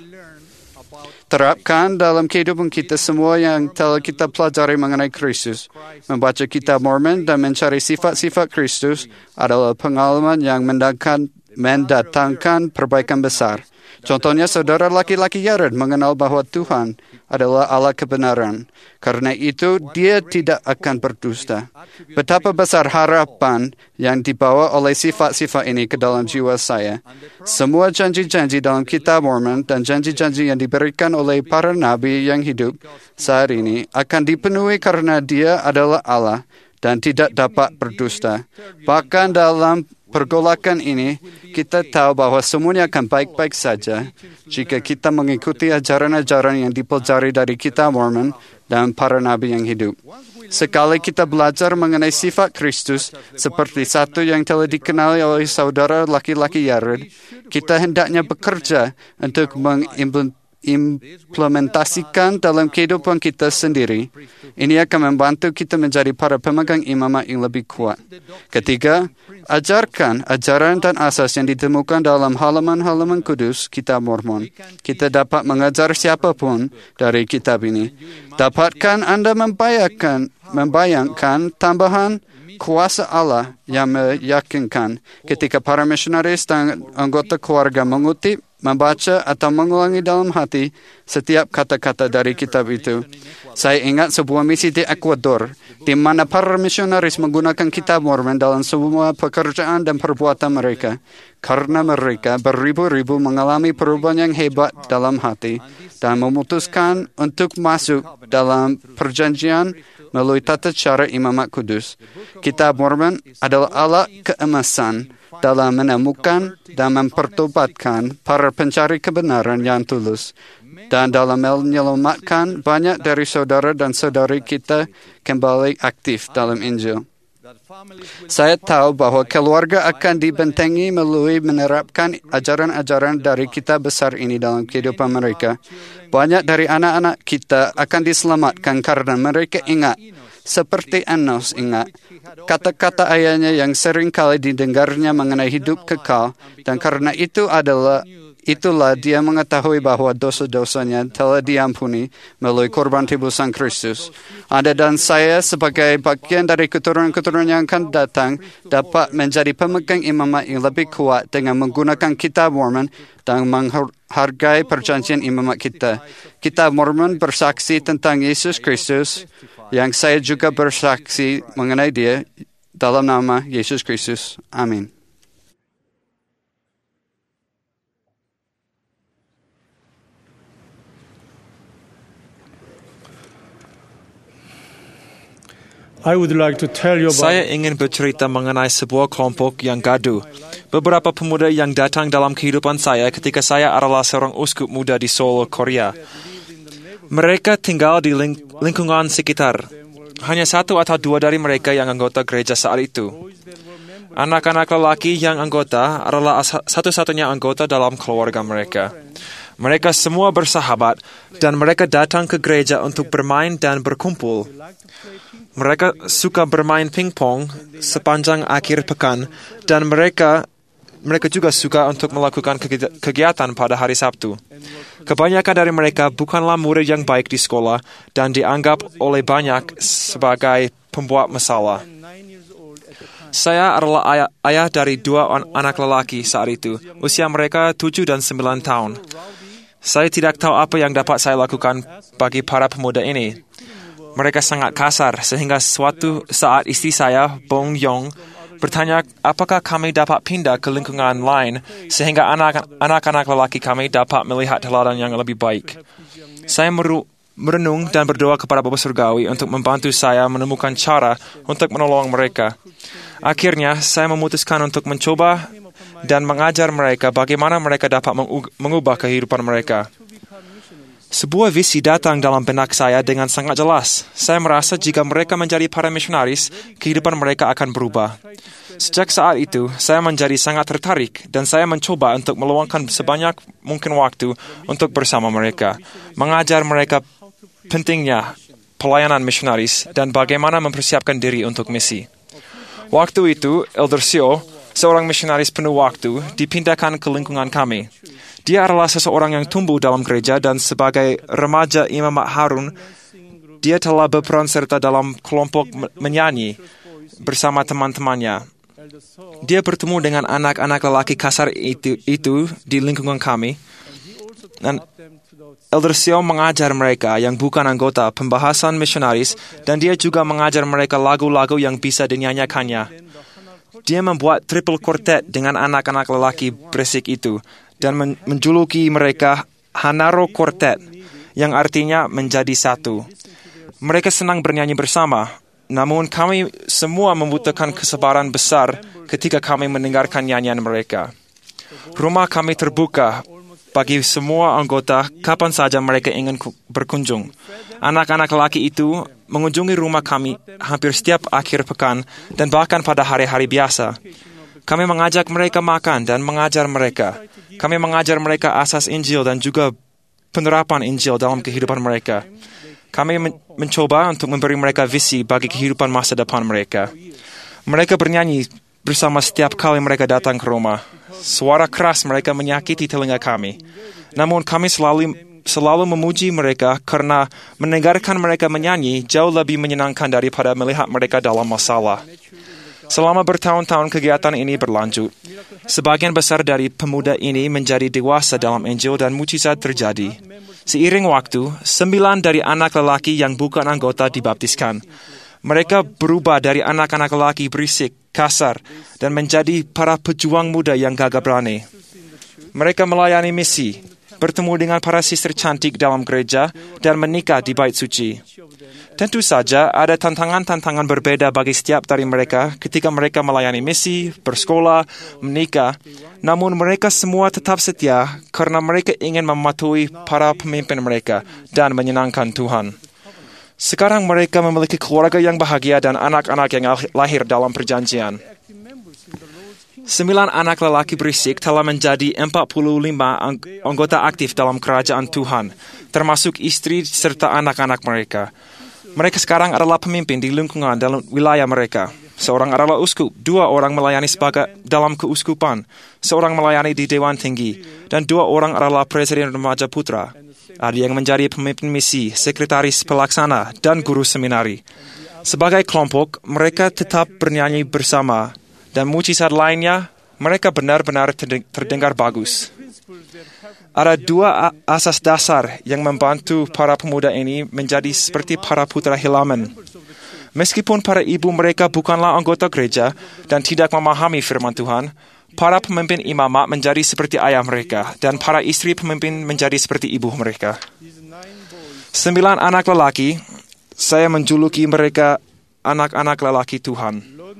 terapkan dalam kehidupan kita semua yang telah kita pelajari mengenai Kristus. Membaca kitab Mormon dan mencari sifat-sifat Kristus adalah pengalaman yang mendatangkan perbaikan besar. Contohnya, saudara laki-laki Yared mengenal bahwa Tuhan adalah Allah kebenaran. Karena itu, dia tidak akan berdusta. Betapa besar harapan yang dibawa oleh sifat-sifat ini ke dalam jiwa saya. Semua janji-janji dalam kitab Mormon dan janji-janji yang diberikan oleh para nabi yang hidup saat ini akan dipenuhi karena dia adalah Allah dan tidak dapat berdusta. Bahkan dalam pergolakan ini, kita tahu bahwa semuanya akan baik-baik saja jika kita mengikuti ajaran-ajaran yang dipelajari dari kitab Mormon dan para nabi yang hidup. Sekali kita belajar mengenai sifat Kristus seperti satu yang telah dikenali oleh saudara laki-laki Yared, kita hendaknya bekerja untuk implementasikan dalam kehidupan kita sendiri. Ini akan membantu kita menjadi para pemegang imamat yang lebih kuat. Ketiga, ajarkan ajaran dan asas yang ditemukan dalam halaman-halaman kudus kitab Mormon. Kita dapat mengajar siapapun dari kitab ini. Dapatkah Anda membayangkan tambahan kuasa Allah yang meyakinkan ketika para misionaris dan anggota keluarga mengutip, membaca atau mengulangi dalam hati setiap kata-kata dari kitab itu. Saya ingat sebuah misi di Ekuador, di mana para misionaris menggunakan kitab Mormon dalam semua pekerjaan dan perbuatan mereka. Karena mereka beribu-ribu mengalami perubahan yang hebat dalam hati dan memutuskan untuk masuk dalam perjanjian melalui tata cara imamat kudus. Kitab Mormon adalah alat keemasan dalam menemukan dan mempertobatkan para pencari kebenaran yang tulus dan dalam menyelamatkan banyak dari saudara dan saudari kita kembali aktif dalam Injil. Saya tahu bahwa keluarga akan dibentengi melalui menerapkan ajaran-ajaran dari kitab besar ini dalam kehidupan mereka. Banyak dari anak-anak kita akan diselamatkan karena mereka ingat, seperti Enos ingat, kata-kata ayahnya yang sering kali didengarnya mengenai hidup kekal, dan karena itulah dia mengetahui bahwa dosa-dosanya telah diampuni melalui korban tebusan Kristus. Anda dan saya sebagai bagian dari keturunan-keturunan yang akan datang dapat menjadi pemegang imamat yang lebih kuat dengan menggunakan kitab Mormon dan menghargai perjanjian imamat kita. Kitab Mormon bersaksi tentang Yesus Kristus, yang saya juga bersaksi mengenai dia dalam nama Yesus Kristus. Amin. Saya ingin bercerita mengenai sebuah kelompok yang gaduh. Beberapa pemuda yang datang dalam kehidupan saya ketika saya adalah seorang uskup muda di Seoul, Korea. Mereka tinggal di lingkungan sekitar. Hanya satu atau dua dari mereka yang anggota gereja saat itu. Anak-anak lelaki yang anggota adalah satu-satunya anggota dalam keluarga mereka. Mereka semua bersahabat dan mereka datang ke gereja untuk bermain dan berkumpul. Mereka suka bermain pingpong sepanjang akhir pekan dan mereka juga suka untuk melakukan kegiatan pada hari Sabtu. Kebanyakan dari mereka bukanlah murid yang baik di sekolah dan dianggap oleh banyak sebagai pembuat masalah. Saya adalah ayah dari dua anak lelaki saat itu. Usia mereka 7 dan 9 tahun. Saya tidak tahu apa yang dapat saya lakukan bagi para pemuda ini. Mereka sangat kasar, sehingga suatu saat istri saya, Bong Yong, bertanya apakah kami dapat pindah ke lingkungan lain, sehingga anak-anak lelaki kami dapat melihat teladan yang lebih baik. Saya merenung dan berdoa kepada Bapa Surgawi untuk membantu saya menemukan cara untuk menolong mereka. Akhirnya, saya memutuskan untuk mencoba dan mengajar mereka bagaimana mereka dapat mengubah kehidupan mereka. Sebuah visi datang dalam benak saya dengan sangat jelas. Saya merasa jika mereka menjadi para misionaris, kehidupan mereka akan berubah. Sejak saat itu, saya menjadi sangat tertarik dan saya mencoba untuk meluangkan sebanyak mungkin waktu untuk bersama mereka, mengajar mereka pentingnya pelayanan misionaris dan bagaimana mempersiapkan diri untuk misi. Waktu itu, Elder Sio, seorang misionaris penuh waktu, dipindahkan ke lingkungan kami. Dia adalah seseorang yang tumbuh dalam gereja dan sebagai remaja Imamat Harun, dia telah berperan serta dalam kelompok menyanyi bersama teman-temannya. Dia bertemu dengan anak-anak lelaki kasar itu di lingkungan kami. Dan Elder Sio mengajar mereka yang bukan anggota pembahasan misionaris dan dia juga mengajar mereka lagu-lagu yang bisa dinyanyikannya. Dia membuat triple quartet dengan anak-anak lelaki berisik itu dan menjuluki mereka Hanaro Quartet, yang artinya menjadi satu. Mereka senang bernyanyi bersama, namun kami semua membutuhkan kesabaran besar ketika kami mendengarkan nyanyian mereka. Rumah kami terbuka bagi semua anggota kapan saja mereka ingin berkunjung. Anak-anak lelaki itu mengunjungi rumah kami hampir setiap akhir pekan dan bahkan pada hari-hari biasa. Kami mengajak mereka makan dan mengajar mereka. Kami mengajar mereka asas Injil dan juga penerapan Injil dalam kehidupan mereka. Kami mencoba untuk memberi mereka visi bagi kehidupan masa depan mereka. Mereka bernyanyi bersama setiap kali mereka datang ke rumah. Suara keras mereka menyakiti telinga kami. Namun kami selalu memuji mereka karena mendengarkan mereka menyanyi jauh lebih menyenangkan daripada melihat mereka dalam masalah. Selama bertahun-tahun kegiatan ini berlanjut, sebagian besar dari pemuda ini menjadi dewasa dalam Injil dan mujizat terjadi. Seiring waktu, 9 dari anak lelaki yang bukan anggota dibaptiskan. Mereka berubah dari anak-anak lelaki berisik, kasar, dan menjadi para pejuang muda yang gagah berani. Mereka melayani misi, bertemu dengan para sister cantik dalam gereja, dan menikah di bait suci. Tentu saja ada tantangan-tantangan berbeda bagi setiap dari mereka ketika mereka melayani misi, bersekolah, menikah. Namun mereka semua tetap setia karena mereka ingin mematuhi para pemimpin mereka dan menyenangkan Tuhan. Sekarang mereka memiliki keluarga yang bahagia dan anak-anak yang lahir dalam perjanjian. 9 anak lelaki berisik telah menjadi 45 anggota aktif dalam kerajaan Tuhan, termasuk istri serta anak-anak mereka. Mereka sekarang adalah pemimpin di lingkungan dalam wilayah mereka. Seorang adalah uskup, 2 orang melayani sebagai dalam keuskupan, 1 melayani di Dewan Tinggi, dan 2 orang adalah Presiden Remaja Putra. Ada yang menjadi pemimpin misi, sekretaris pelaksana, dan guru seminari. Sebagai kelompok, mereka tetap bernyanyi bersama, dan mujizat lainnya, mereka benar-benar terdengar bagus. Ada 2 asas dasar yang membantu para pemuda ini menjadi seperti para putra Helaman. Meskipun para ibu mereka bukanlah anggota gereja dan tidak memahami firman Tuhan, para pemimpin imamat menjadi seperti ayah mereka dan para istri pemimpin menjadi seperti ibu mereka. 9 anak lelaki, saya menjuluki mereka anak-anak lelaki Tuhan,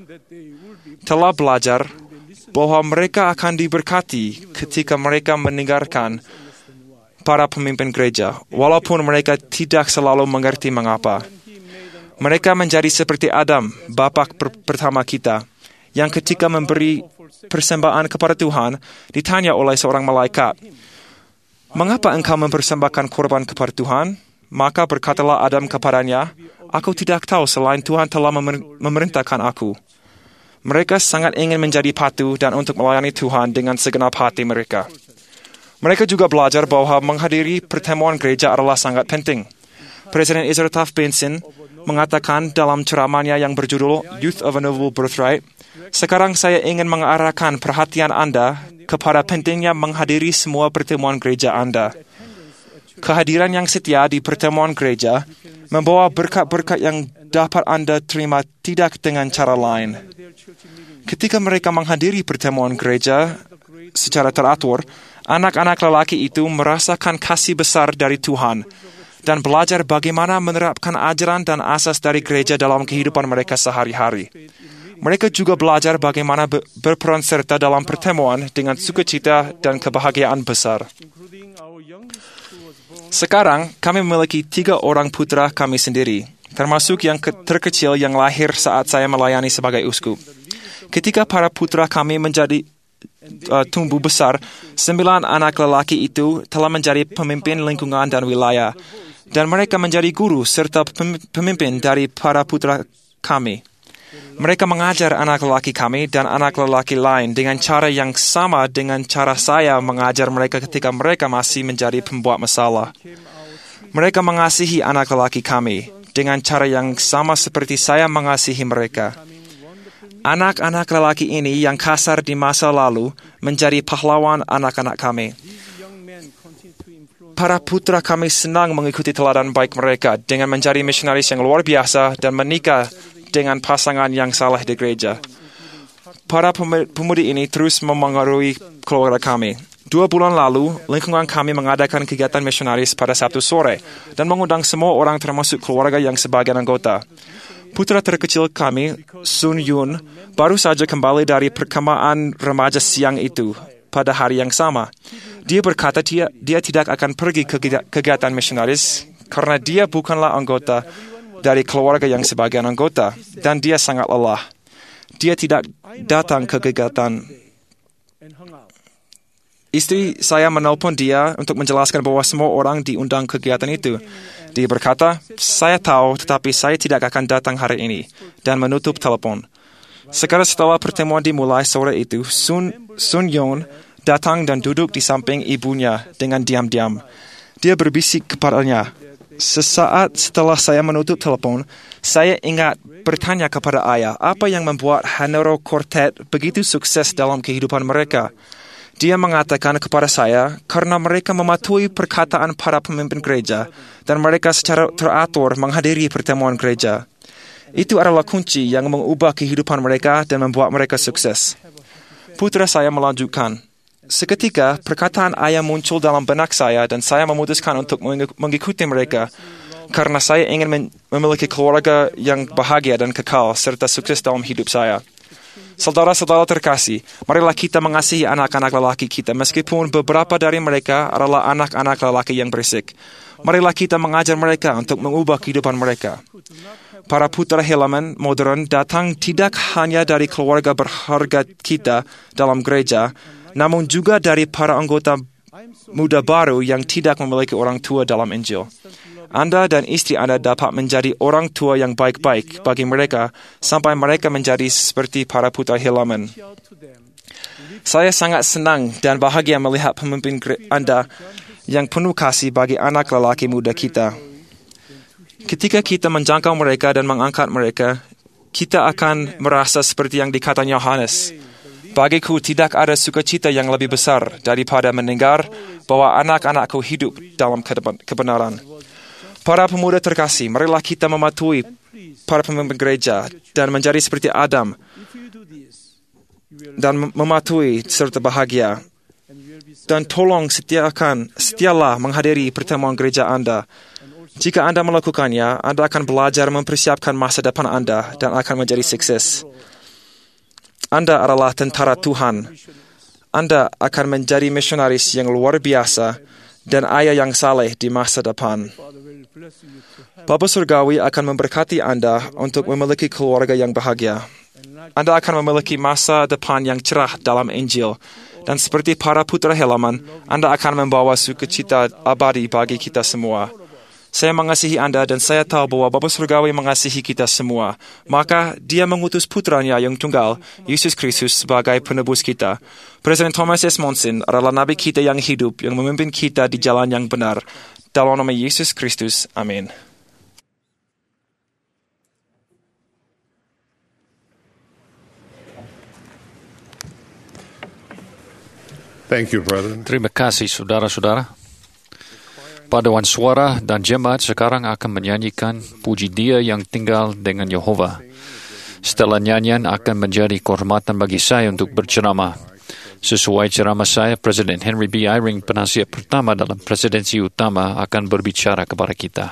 telah belajar bahwa mereka akan diberkati ketika mereka mendengarkan para pemimpin gereja, walaupun mereka tidak selalu mengerti mengapa. Mereka menjadi seperti Adam, bapa pertama kita, yang ketika memberi persembahan kepada Tuhan, ditanya oleh seorang malaikat, "Mengapa engkau mempersembahkan korban kepada Tuhan?" Maka berkatalah Adam kepadanya, "Aku tidak tahu selain Tuhan telah memerintahkan aku." Mereka sangat ingin menjadi patuh dan untuk melayani Tuhan dengan segenap hati mereka. Mereka juga belajar bahwa menghadiri pertemuan gereja adalah sangat penting. Presiden Ezra Taft Benson mengatakan dalam ceramahnya yang berjudul Youth of a Noble Birthright, "Sekarang saya ingin mengarahkan perhatian Anda kepada pentingnya menghadiri semua pertemuan gereja Anda. Kehadiran yang setia di pertemuan gereja membawa berkat-berkat yang dapat Anda terima tidak dengan cara lain. Ketika mereka menghadiri pertemuan gereja secara teratur, anak-anak lelaki itu merasakan kasih besar dari Tuhan dan belajar bagaimana menerapkan ajaran dan asas dari gereja dalam kehidupan mereka sehari-hari. Mereka juga belajar bagaimana berperan serta dalam pertemuan dengan sukacita dan kebahagiaan besar. Sekarang, kami memiliki 3 orang putra kami sendiri, termasuk yang terkecil yang lahir saat saya melayani sebagai uskup. Ketika para putra kami menjadi tumbuh besar, 9 anak lelaki itu telah menjadi pemimpin lingkungan dan wilayah, dan mereka menjadi guru serta pemimpin dari para putra kami. Mereka mengajar anak lelaki kami dan anak lelaki lain dengan cara yang sama dengan cara saya mengajar mereka ketika mereka masih menjadi pembuat masalah. Mereka mengasihi anak lelaki kami dengan cara yang sama seperti saya mengasihi mereka. Anak-anak lelaki ini yang kasar di masa lalu menjadi pahlawan anak-anak kami. Para putra kami senang mengikuti teladan baik mereka dengan menjadi misionaris yang luar biasa dan menikah dengan pasangan yang saleh di gereja. Para pemudi ini terus memengaruhi keluarga kami. 2 bulan lalu, lingkungan kami mengadakan kegiatan misionaris pada Sabtu sore dan mengundang semua orang termasuk keluarga yang sebagian anggota. Putra terkecil kami, Sun Yun, baru saja kembali dari perkemahan remaja siang itu pada hari yang sama. Dia berkata dia tidak akan pergi ke kegiatan misionaris karena dia bukanlah anggota dari keluarga yang sebagian anggota, dan dia sangat lelah. Dia tidak datang ke kegiatan. Istri saya menelpon dia untuk menjelaskan bahwa semua orang diundang kegiatan itu. Dia berkata, "Saya tahu, tetapi saya tidak akan datang hari ini," dan menutup telepon. Sekarang setelah pertemuan dimulai sore itu, Sun Yun datang dan duduk di samping ibunya dengan diam-diam. Dia berbisik kepadanya. Sesaat setelah saya menutup telepon, saya ingat bertanya kepada ayah, apa yang membuat Hanero Quartet begitu sukses dalam kehidupan mereka. Dia mengatakan kepada saya, karena mereka mematuhi perkataan para pemimpin gereja, dan mereka secara teratur menghadiri pertemuan gereja. Itu adalah kunci yang mengubah kehidupan mereka dan membuat mereka sukses. Putra saya melanjutkan, seketika perkataan ayah muncul dalam benak saya dan saya memutuskan untuk mengikuti mereka karena saya ingin memiliki keluarga yang bahagia dan kekal serta sukses dalam hidup saya. Saudara-saudara terkasih, marilah kita mengasihi anak-anak lelaki kita meskipun beberapa dari mereka adalah anak-anak lelaki yang berisik. Marilah kita mengajar mereka untuk mengubah kehidupan mereka. Para putra Helaman modern datang tidak hanya dari keluarga berharga kita dalam gereja, namun juga dari para anggota muda baru yang tidak memiliki orang tua dalam Injil. Anda dan istri Anda dapat menjadi orang tua yang baik-baik bagi mereka sampai mereka menjadi seperti para putra Helaman. Saya sangat senang dan bahagia melihat pemimpin Anda yang penuh kasih bagi anak lelaki muda kita. Ketika kita menjangkau mereka dan mengangkat mereka, kita akan merasa seperti yang dikatakan Yohanes. Bagiku tidak ada sukacita yang lebih besar daripada mendengar bahwa anak-anakku hidup dalam kebenaran. Para pemuda terkasih, marilah kita mematuhi para pemimpin gereja dan menjadi seperti Adam dan mematuhi serta bahagia. Dan tolong setialah menghadiri pertemuan gereja Anda. Jika Anda melakukannya, Anda akan belajar mempersiapkan masa depan Anda dan akan menjadi sukses. Anda adalah tentara Tuhan. Anda akan menjadi misionaris yang luar biasa dan ayah yang saleh di masa depan. Bapa Surgawi akan memberkati Anda untuk memiliki keluarga yang bahagia. Anda akan memiliki masa depan yang cerah dalam Injil. Dan seperti para putra Helaman, Anda akan membawa sukacita abadi bagi kita semua. Saya mengasihi Anda dan saya tahu bahwa Bapa Surgawi mengasihi kita semua. Maka Dia mengutus putranya yang tunggal, Yesus Kristus, sebagai penebus kita. Presiden Thomas S. Monson adalah nabi kita yang hidup, yang memimpin kita di jalan yang benar. Dalam nama Yesus Kristus. Amin. Thank you, brother. Terima kasih, saudara-saudara. Paduan suara dan jemaat sekarang akan menyanyikan puji Dia yang tinggal dengan Yehova. Setelah nyanyian akan menjadi kehormatan bagi saya untuk berceramah. Sesuai ceramah saya, Presiden Henry B. Eyring, penasihat pertama dalam presidensi utama, akan berbicara kepada kita.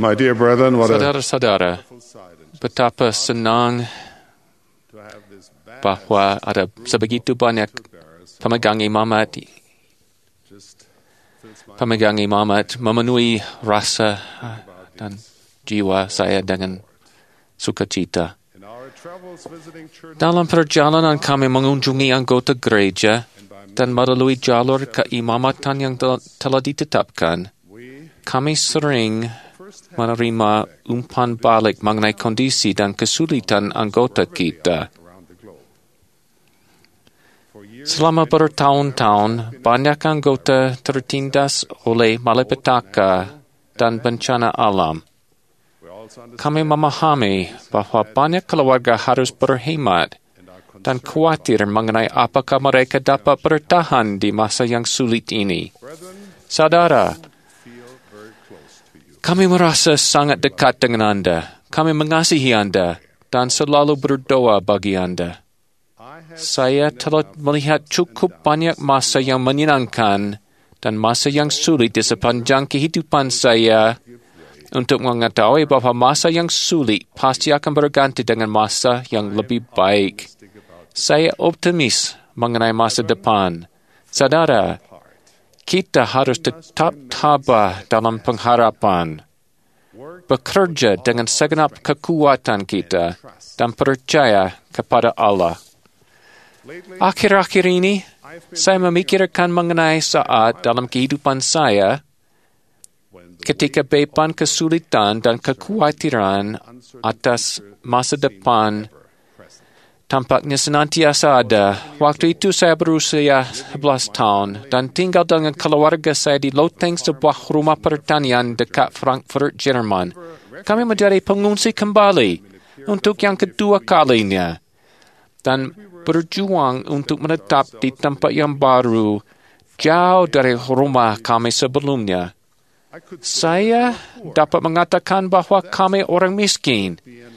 My dear brethren, what a Saudara-saudara, betapa senang bahwa ada sebegitu banyak pemegang imamat memenuhi rasa dan jiwa saya dengan sukacita. Dalam perjalanan kami mengunjungi anggota gereja dan melalui jalur keimamatan yang telah ditetapkan, kami sering menerima umpan balik mengenai kondisi dan kesulitan anggota kita. Selama bertahun-tahun, banyak anggota tertindas oleh malapetaka dan bencana alam. Kami memahami bahwa banyak keluarga harus berhemat dan khawatir mengenai apakah mereka dapat bertahan di masa yang sulit ini. Saudara, kami merasa sangat dekat dengan Anda. Kami mengasihi Anda dan selalu berdoa bagi Anda. Saya telah melihat cukup banyak masa yang menyenangkan dan masa yang sulit di sepanjang kehidupan saya untuk mengetahui bahwa masa yang sulit pasti akan berganti dengan masa yang lebih baik. Saya optimis mengenai masa depan. Saudara, kita harus tetap tabah dalam pengharapan, bekerja dengan segenap kekuatan kita, dan percaya kepada Allah. Akhir-akhir ini, saya memikirkan mengenai saat dalam kehidupan saya ketika beban kesulitan dan kekhawatiran atas masa depan tampaknya senantiasa ada. Waktu itu saya berusia 11 tahun dan tinggal dengan keluarga saya di loteng sebuah rumah pertanian dekat Frankfurt, Jerman. Kami menjadi pengungsi kembali untuk yang kedua kalinya dan berjuang untuk menetap di tempat yang baru, jauh dari rumah kami sebelumnya. Saya dapat mengatakan bahwa kami orang miskin.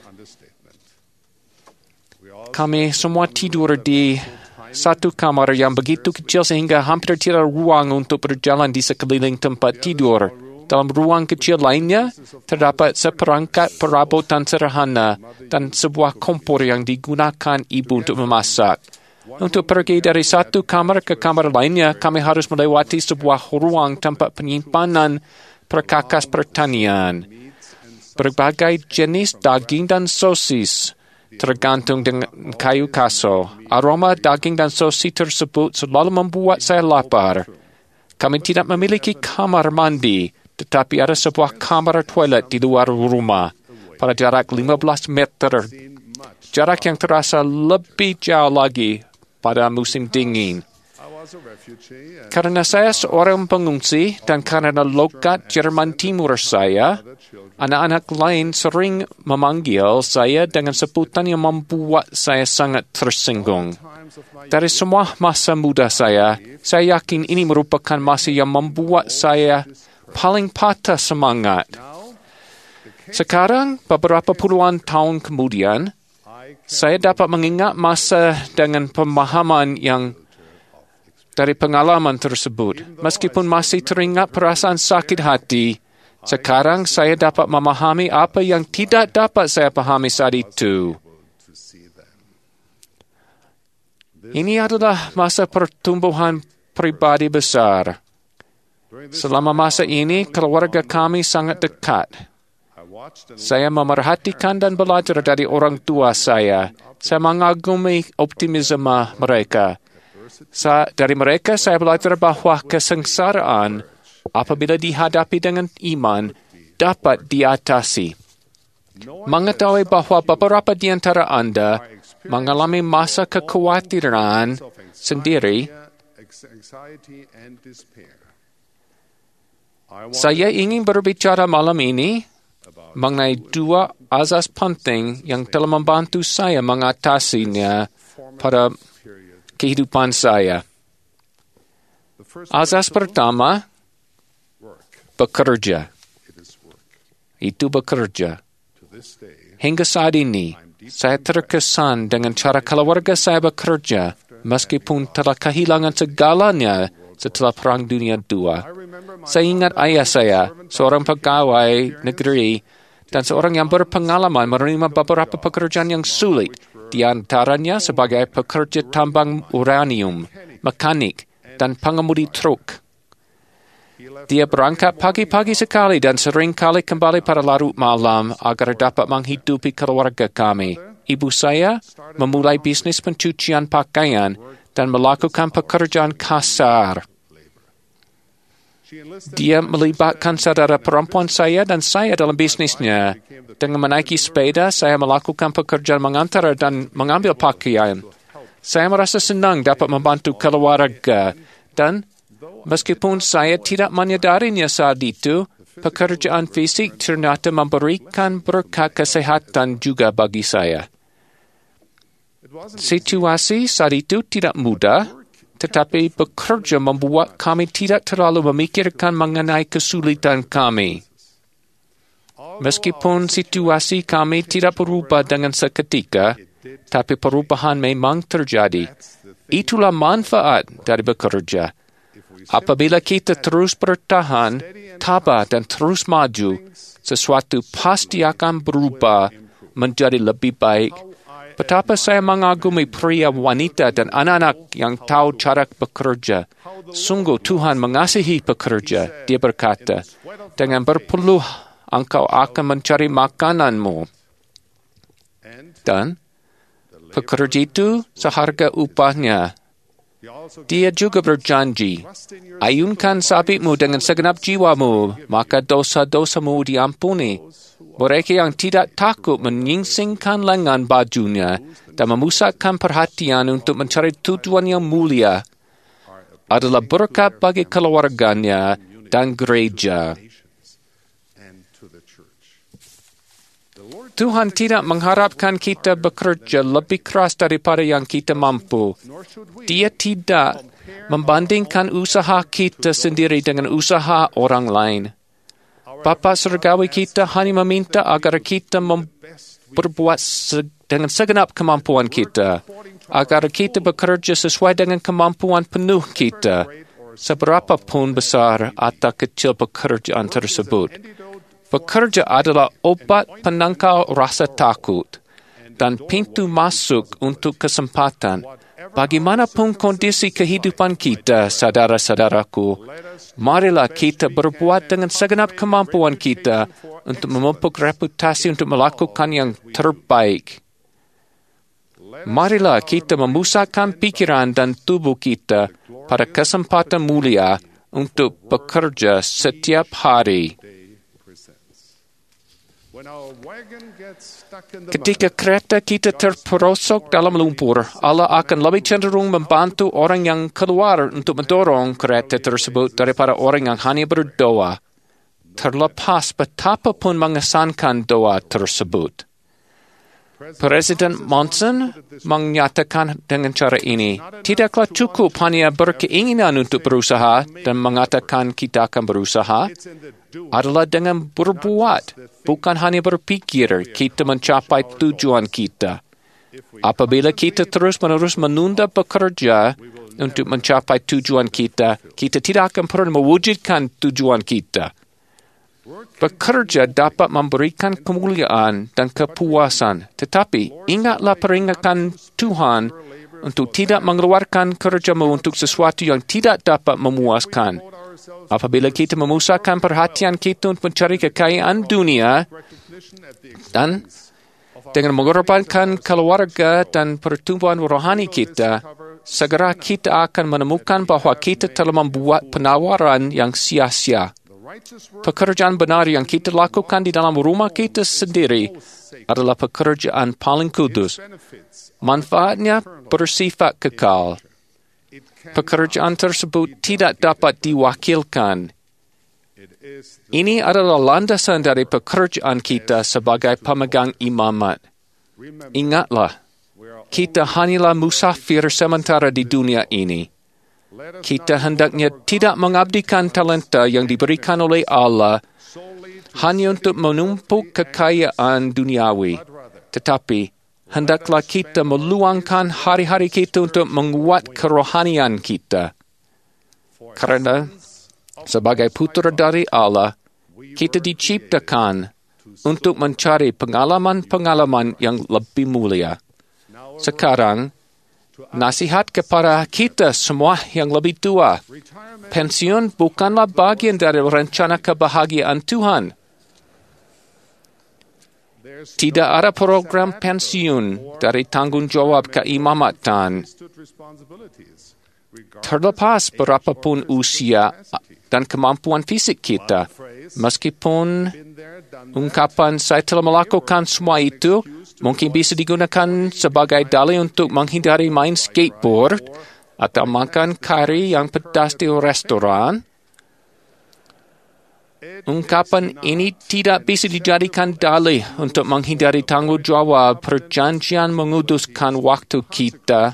Kami semua tidur di satu kamar yang begitu kecil sehingga hampir tidak ruang untuk berjalan di sekeliling tempat tidur. Dalam ruang kecil lainnya, terdapat seperangkat perabotan sederhana dan sebuah kompor yang digunakan ibu untuk memasak. Untuk pergi dari satu kamar ke kamar lainnya, kami harus melewati sebuah ruang tempat penyimpanan perkakas pertanian. Berbagai jenis daging dan sosis tergantung dengan kayu kaso. Aroma daging dan sosis tersebut selalu membuat saya lapar. Kami tidak memiliki kamar mandi, tetapi ada sebuah kamar toilet di luar rumah pada jarak 15 meter. Jarak yang terasa lebih jauh lagi pada musim dingin. Karena saya seorang pengungsi dan karena logat Jerman Timur saya, anak-anak lain sering memanggil saya dengan sebutan yang membuat saya sangat tersinggung. Dari semua masa muda saya yakin ini merupakan masa yang membuat saya paling patah semangat. Sekarang, beberapa puluhan tahun kemudian, saya dapat mengingat masa dengan pemahaman yang dari pengalaman tersebut. Meskipun masih teringat perasaan sakit hati, sekarang saya dapat memahami apa yang tidak dapat saya pahami saat itu. Ini adalah masa pertumbuhan pribadi besar. Selama masa ini, keluarga kami sangat dekat. Saya memerhatikan dan belajar dari orang tua saya. Saya mengagumi optimisme mereka. Dari mereka, saya belajar bahwa kesengsaraan, apabila dihadapi dengan iman, dapat diatasi. Mengetahui bahwa beberapa di antara Anda mengalami masa kekhawatiran sendiri, saya ingin berbicara malam ini mengenai dua azas penting yang telah membantu saya mengatasinya pada kehidupan saya. Azas pertama, bekerja. Itu bekerja. Hingga saat ini, saya terkesan dengan cara keluarga saya bekerja, meskipun telah kehilangan segalanya setelah Perang Dunia II. Saya ingat ayah saya, seorang pegawai negeri dan seorang yang berpengalaman menerima beberapa pekerjaan yang sulit, di antaranya sebagai pekerja tambang uranium, mekanik, dan pengemudi truk. Dia berangkat pagi-pagi sekali dan sering kali kembali pada larut malam agar dapat menghidupi keluarga kami. Ibu saya memulai bisnis pencucian pakaian dan melakukan pekerjaan kasar. Dia melibatkan saudara perempuan saya dan saya dalam bisnisnya. Dengan menaiki sepeda, saya melakukan pekerjaan mengantar dan mengambil pakaian. Saya merasa senang dapat membantu keluarga dan meskipun saya tidak menyadarinya saat itu, pekerjaan fisik ternyata memberikan berkat kesehatan juga bagi saya. Situasi saat itu tidak mudah, tetapi bekerja membuat kami tidak terlalu memikirkan mengenai kesulitan kami. Meskipun situasi kami tidak berubah dengan seketika, tapi perubahan memang terjadi. Itulah manfaat dari bekerja. Apabila kita terus bertahan, tabah dan terus maju, sesuatu pasti akan berubah menjadi lebih baik. Betapa saya mengagumi pria, wanita, dan anak-anak yang tahu cara bekerja. Sungguh Tuhan mengasihi pekerja, dia berkata. Dengan berpeluh, engkau akan mencari makananmu. Dan pekerja itu seharga upahnya. Dia juga berjanji, ayunkan sabitmu dengan segenap jiwamu, maka dosa-dosamu diampuni. Mereka yang tidak takut menyingsingkan lengan bajunya dan memusatkan perhatian untuk mencari tujuan yang mulia adalah berkat bagi keluarganya dan gereja. Tuhan tidak mengharapkan kita bekerja lebih keras daripada yang kita mampu. Dia tidak membandingkan usaha kita sendiri dengan usaha orang lain. Bapa Surgawi kita hanya meminta agar kita berbuat dengan segenap kemampuan kita, agar kita bekerja sesuai dengan kemampuan penuh kita, seberapapun besar atau kecil pekerjaan tersebut. Bekerja adalah obat penangkal rasa takut dan pintu masuk untuk kesempatan. Bagaimanapun kondisi kehidupan kita, saudara-saudaraku, marilah kita berbuat dengan segenap kemampuan kita untuk memupuk reputasi untuk melakukan yang terbaik. Marilah kita memusatkan pikiran dan tubuh kita pada kesempatan mulia untuk bekerja setiap hari. Ketika kereta kita terperosok dalam lumpur, Allah akan lebih cenderung membantu orang yang keluar untuk mendorong kereta tersebut daripada orang yang hanya berdoa, terlepas betapapun mengesankan doa tersebut. Presiden Monson menyatakan dengan cara ini, tidaklah cukup hanya berkeinginan untuk berusaha dan mengatakan kita akan berusaha, adalah dengan berbuat, bukan hanya berpikir kita mencapai tujuan kita. Apabila kita terus-menerus menunda bekerja untuk mencapai tujuan kita, kita tidak akan pernah mewujudkan tujuan kita. Bekerja dapat memberikan kemuliaan dan kepuasan, tetapi ingatlah peringatan Tuhan untuk tidak mengeluarkan kerjamu untuk sesuatu yang tidak dapat memuaskan. Apabila kita memusatkan perhatian kita untuk mencari kekayaan dunia dan dengan mengorbankan keluarga dan pertumbuhan rohani kita, segera kita akan menemukan bahwa kita telah membuat penawaran yang sia-sia. Pekerjaan benar yang kita lakukan di dalam rumah kita sendiri adalah pekerjaan paling kudus. Manfaatnya bersifat kekal. Pekerjaan tersebut tidak dapat diwakilkan. Ini adalah landasan dari pekerjaan kita sebagai pemegang imamat. Ingatlah, kita hanyalah musafir sementara di dunia ini. Kita hendaknya tidak mengabdikan talenta yang diberikan oleh Allah hanya untuk menumpuk kekayaan duniawi, tetapi hendaklah kita meluangkan hari-hari kita untuk menguat kerohanian kita. Karena sebagai putra dari Allah, kita diciptakan untuk mencari pengalaman-pengalaman yang lebih mulia. Sekarang, nasihat kepada kita semua yang lebih tua. Pensiun bukanlah bagian dari rencana kebahagiaan Tuhan. Tidak ada program pensiun dari tanggung jawab keimamatan. Terlepas berapapun usia dan kemampuan fisik kita, meskipun ungkapan saya telah melakukan semua itu mungkin bisa digunakan sebagai dalih untuk menghindari main skateboard atau makan kari yang pedas di restoran. Ungkapan ini tidak bisa dijadikan dalih untuk menghindari tanggung jawab perjanjian menguduskan waktu kita,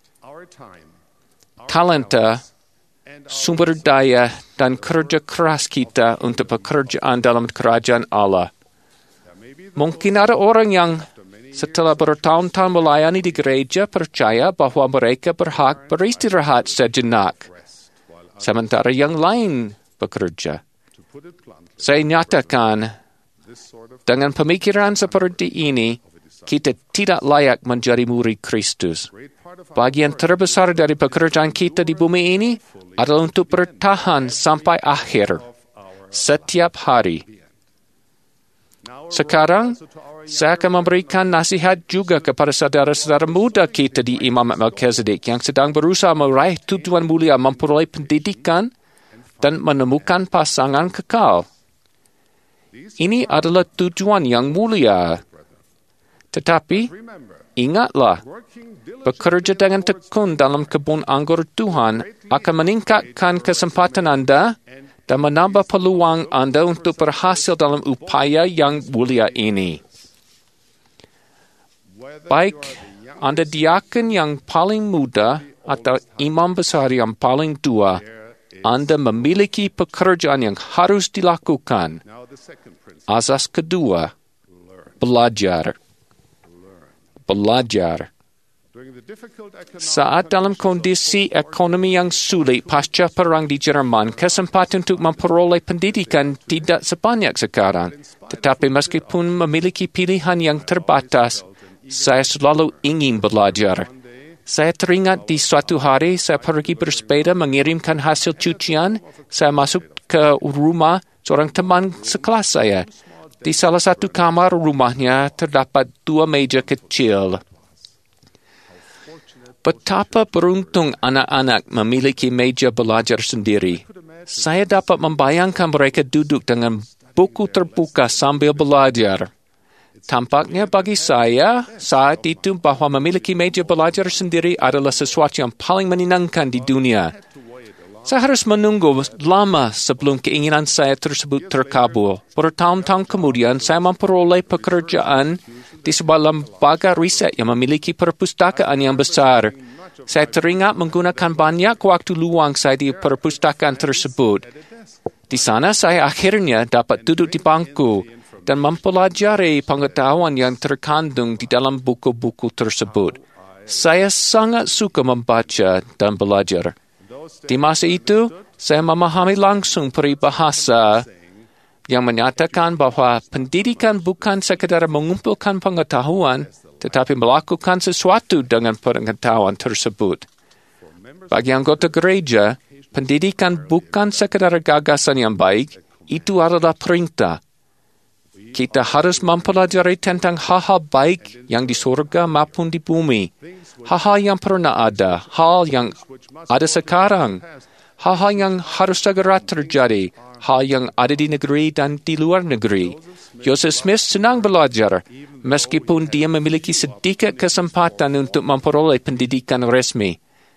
talenta, sumber daya, dan kerja keras kita untuk pekerjaan dalam kerajaan Allah. Mungkin ada orang yang setelah bertahun-tahun melayani di gereja percaya bahwa mereka berhak beristirahat sejenak, sementara yang lain bekerja. Saya nyatakan, dengan pemikiran seperti ini, kita tidak layak menjadi murid Kristus. Bagian terbesar dari pekerjaan kita di bumi ini adalah untuk bertahan sampai akhir, setiap hari. Sekarang, saya akan memberikan nasihat juga kepada saudara-saudara muda kita di Imamat Melchizedek yang sedang berusaha meraih tujuan mulia memperoleh pendidikan dan menemukan pasangan kekal. Ini adalah tujuan yang mulia. Tetapi, ingatlah, bekerja dengan tekun dalam kebun anggur Tuhan akan meningkatkan kesempatan Anda dan menambah peluang Anda untuk berhasil dalam upaya yang mulia ini. Baik Anda diaken yang paling muda atau imam besar yang paling tua, Anda memiliki pekerjaan yang harus dilakukan. Asas kedua, belajar. Belajar. Saat dalam kondisi ekonomi yang sulit pasca perang di Jerman, kesempatan untuk memperoleh pendidikan tidak sebanyak sekarang. Tetapi meskipun memiliki pilihan yang terbatas, saya selalu ingin belajar. Saya teringat di suatu hari saya pergi bersepeda mengirimkan hasil cucian. Saya masuk ke rumah seorang teman sekelas saya. Di salah satu kamar rumahnya terdapat 2 meja kecil. Betapa beruntung anak-anak memiliki meja belajar sendiri. Saya dapat membayangkan mereka duduk dengan buku terbuka sambil belajar. Tampaknya bagi saya, saat itu bahwa memiliki meja belajar sendiri adalah sesuatu yang paling menyenangkan di dunia. Saya harus menunggu lama sebelum keinginan saya tersebut terkabul. Bertahun-tahun kemudian, saya memperoleh pekerjaan di sebuah lembaga riset yang memiliki perpustakaan yang besar. Saya teringat menggunakan banyak waktu luang saya di perpustakaan tersebut. Di sana saya akhirnya dapat duduk di bangku dan mempelajari pengetahuan yang terkandung di dalam buku-buku tersebut. Saya sangat suka membaca dan belajar. Di masa itu, saya memahami langsung peribahasa yang menyatakan bahwa pendidikan bukan sekadar mengumpulkan pengetahuan, tetapi melakukan sesuatu dengan pengetahuan tersebut. Bagi anggota gereja, pendidikan bukan sekadar gagasan yang baik, itu adalah perintah. Kita harus mempelajari tentang hal-hal baik yang di surga maupun di bumi. Hal-hal yang pernah ada, hal yang ada sekarang, hal-hal yang harus segera terjadi, hal yang ada di negeri dan di luar negeri. Joseph Smith senang belajar, meskipun dia memiliki sedikit kesempatan untuk memperoleh pendidikan resmi.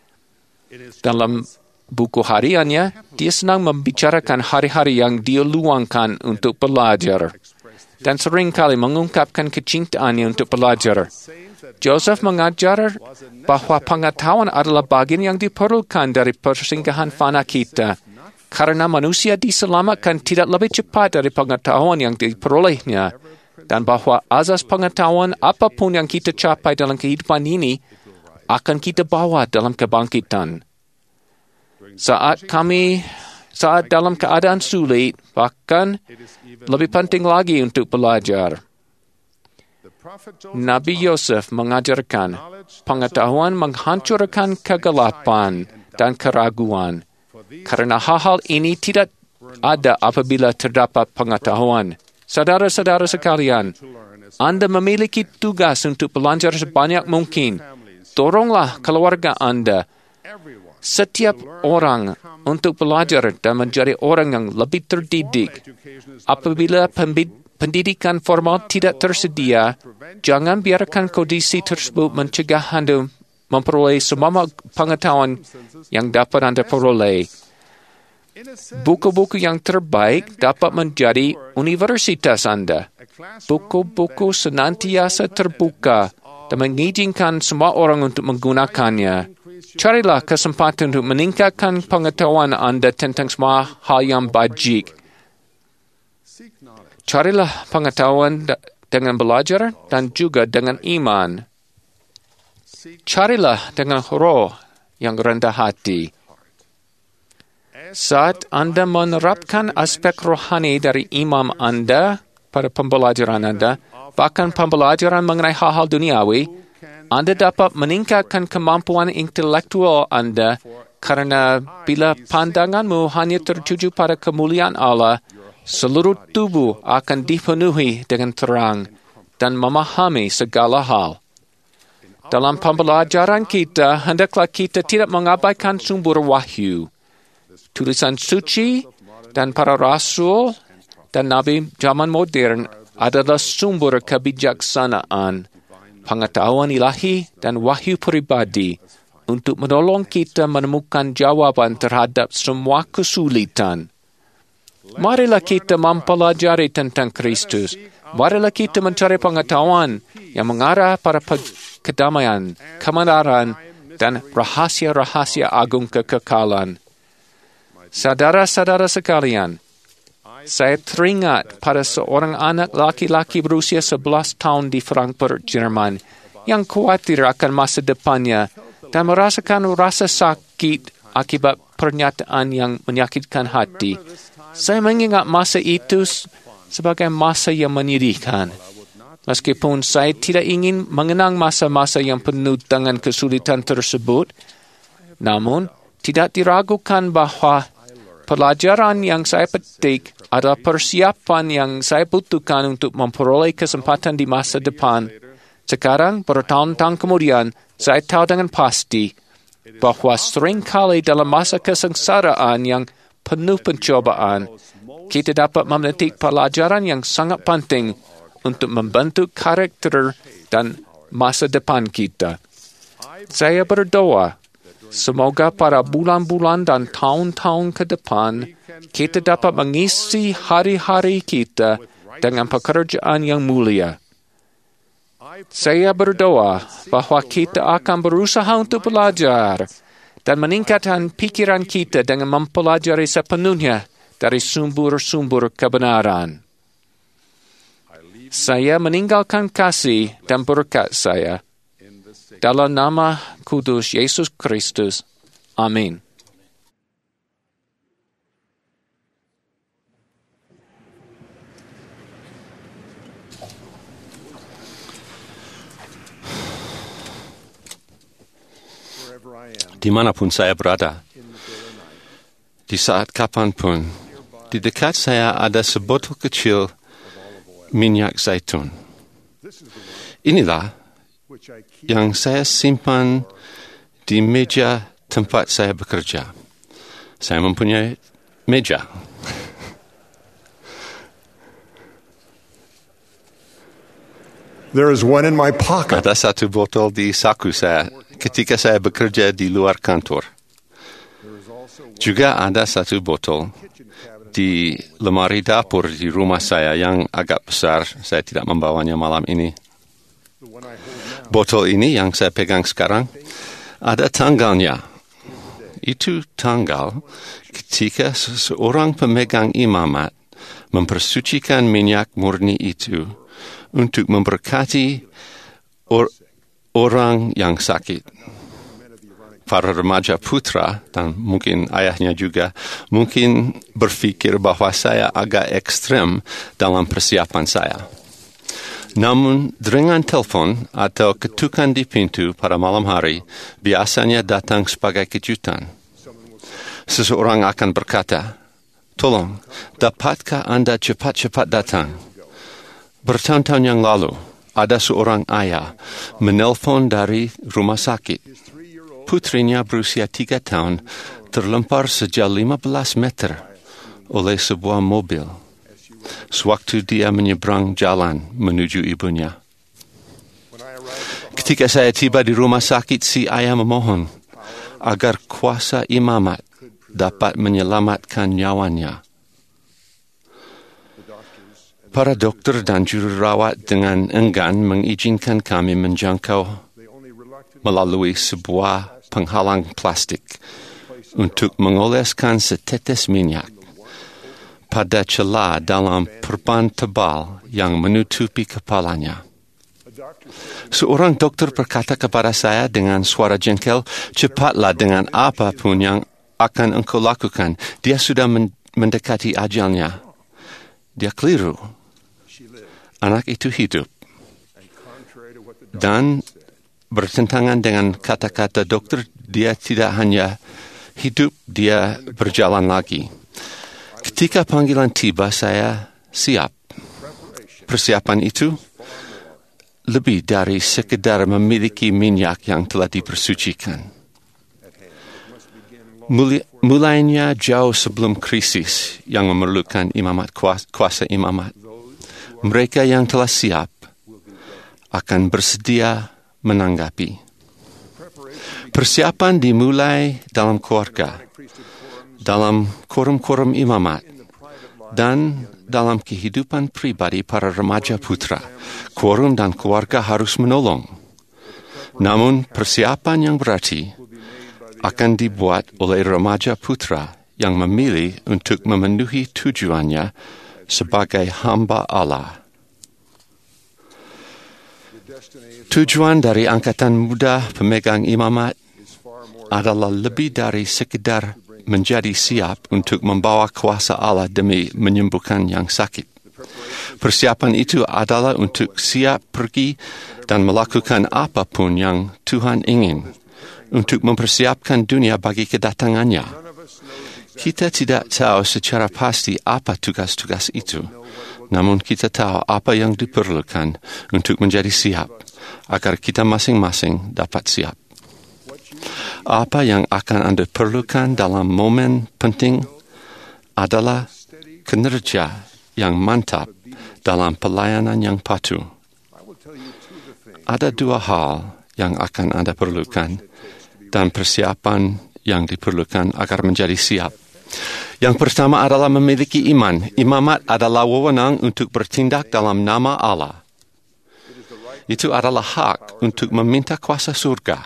Dalam buku hariannya, dia senang membicarakan hari-hari yang dia luangkan untuk belajar, dan seringkali mengungkapkan kecintaannya untuk belajar. Joseph mengajar bahwa pengetahuan adalah bagian yang diperlukan dari persinggahan fana kita, karena manusia diselamatkan tidak lebih cepat dari pengetahuan yang diperolehnya, dan bahwa azas pengetahuan apapun yang kita capai dalam kehidupan ini akan kita bawa dalam kebangkitan. Saat dalam keadaan sulit, bahkan lebih penting lagi untuk belajar. Nabi Yosef mengajarkan pengetahuan menghancurkan kegelapan dan keraguan. Karena hal-hal ini tidak ada apabila terdapat pengetahuan. Saudara-saudara sekalian, Anda memiliki tugas untuk belajar sebanyak mungkin. Tolonglah keluarga Anda, setiap orang, untuk belajar dan menjadi orang yang lebih terdidik. Apabila pendidikan formal tidak tersedia, jangan biarkan kondisi tersebut mencegah Anda memperoleh semua pengetahuan yang dapat Anda peroleh. Buku-buku yang terbaik dapat menjadi universitas Anda. Buku-buku senantiasa terbuka dan mengizinkan semua orang untuk menggunakannya. Carilah kesempatan untuk meningkatkan pengetahuan Anda tentang semua hal yang bajik. Carilah pengetahuan dengan belajar dan juga dengan iman. Carilah dengan roh yang rendah hati. Saat Anda menerapkan aspek rohani dari imam Anda pada pembelajaran Anda, bahkan pembelajaran mengenai hal-hal duniawi, Anda dapat meningkatkan kemampuan intelektual Anda karena bila pandanganmu hanya tertuju pada kemuliaan Allah, seluruh tubuh akan dipenuhi dengan terang dan memahami segala hal. Dalam pembelajaran kita, hendaklah kita tidak mengabaikan sumber wahyu. Tulisan suci dan para rasul dan nabi zaman modern adalah sumber kebijaksanaan, pengetahuan ilahi dan wahyu pribadi untuk menolong kita menemukan jawaban terhadap semua kesulitan. Marilah kita mempelajari tentang Kristus. Marilah kita mencari pengetahuan yang mengarah pada kedamaian, kebenaran, dan rahasia-rahasia agung kekekalan. Saudara-saudara sekalian, saya teringat pada seorang anak laki-laki berusia 11 tahun di Frankfurt, Jerman, yang khawatir akan masa depannya dan merasakan rasa sakit akibat pernyataan yang menyakitkan hati. Saya mengingat masa itu sebagai masa yang menyedihkan. Meskipun saya tidak ingin mengenang masa-masa yang penuh dengan kesulitan tersebut, namun tidak diragukan bahwa pelajaran yang saya petik adalah persiapan yang saya butuhkan untuk memperoleh kesempatan di masa depan. Sekarang, bertahun-tahun kemudian, saya tahu dengan pasti bahwa seringkali dalam masa kesengsaraan yang penuh pencobaan, kita dapat memetik pelajaran yang sangat penting untuk membentuk karakter dan masa depan kita. Saya berdoa, semoga pada bulan-bulan dan tahun-tahun ke depan, kita dapat mengisi hari-hari kita dengan pekerjaan yang mulia. Saya berdoa bahwa kita akan berusaha untuk belajar dan meningkatkan pikiran kita dengan mempelajari sepenuhnya dari sumber-sumber kebenaran. Saya meninggalkan kasih dan berkat saya dalam nama kudus Yesus Kristus. Amin. Dimanapun saya berada, di saat kapanpun, di dekat saya ada sebotol kecil minyak zaitun. Inilah yang saya simpan di meja tempat saya bekerja. Saya mempunyai meja. There is one in my pocket. Ada satu botol di saku saya ketika saya bekerja di luar kantor. Juga ada satu botol di lemari dapur di rumah saya yang agak besar. Saya tidak membawanya malam ini. Botol ini yang saya pegang sekarang ada tanggalnya. Itu tanggal ketika seseorang pemegang imamat mempersucikan minyak murni itu untuk memberkati orang yang sakit. para remaja putra dan mungkin ayahnya juga mungkin berpikir bahwa saya agak ekstrem dalam persiapan saya. Namun, deringan telefon atau ketukan di pintu pada malam hari biasanya datang sebagai kejutan. Seseorang akan berkata, "Tolong, dapatkah Anda cepat-cepat datang?" Bertahun-tahun yang lalu, ada seorang ayah menelpon dari rumah sakit. Putrinya berusia 3 tahun terlempar sejauh 15 meter oleh sebuah mobil sewaktu dia menyeberang jalan menuju ibunya. Ketika saya tiba di rumah sakit, si ayah memohon agar kuasa imamat dapat menyelamatkan nyawanya. Para dokter dan jururawat dengan enggan mengizinkan kami menjangkau melalui sebuah penghalang plastik untuk mengoleskan setetes minyak pada celah dalam perban tebal yang menutupi kepalanya. Seorang dokter berkata kepada saya dengan suara jengkel, "Cepatlah dengan apa pun yang akan engkau lakukan. Dia sudah mendekati ajalnya." Dia keliru. Anak itu hidup. Dan bertentangan dengan kata-kata dokter, dia tidak hanya hidup, dia berjalan lagi. Ketika panggilan tiba, saya siap. Persiapan itu lebih dari sekedar memiliki minyak yang telah dipersucikan. Mulainya jauh sebelum krisis yang memerlukan imamat kuasa imamat. Mereka yang telah siap akan bersedia menanggapi. Persiapan dimulai dalam keluarga, dalam korum-korum imamat, dan dalam kehidupan pribadi para remaja putra. Korum dan keluarga harus menolong. Namun persiapan yang berarti akan dibuat oleh remaja putra yang memilih untuk memenuhi tujuannya sebagai hamba Allah. Tujuan dari angkatan muda pemegang imamat adalah lebih dari sekedar menjadi siap untuk membawa kuasa Allah demi menyembuhkan yang sakit. Persiapan itu adalah untuk siap pergi dan melakukan apapun yang Tuhan ingin untuk mempersiapkan dunia bagi kedatangannya. Kita tidak tahu secara pasti apa tugas-tugas itu, namun kita tahu apa yang diperlukan untuk menjadi siap, agar kita masing-masing dapat siap. Apa yang akan Anda perlukan dalam momen penting adalah kinerja yang mantap dalam pelayanan yang patuh. Ada 2 hal yang akan Anda perlukan dan persiapan yang diperlukan agar menjadi siap. Yang pertama adalah memiliki iman. Imamat adalah wewenang untuk bertindak dalam nama Allah. Itu adalah hak untuk meminta kuasa surga.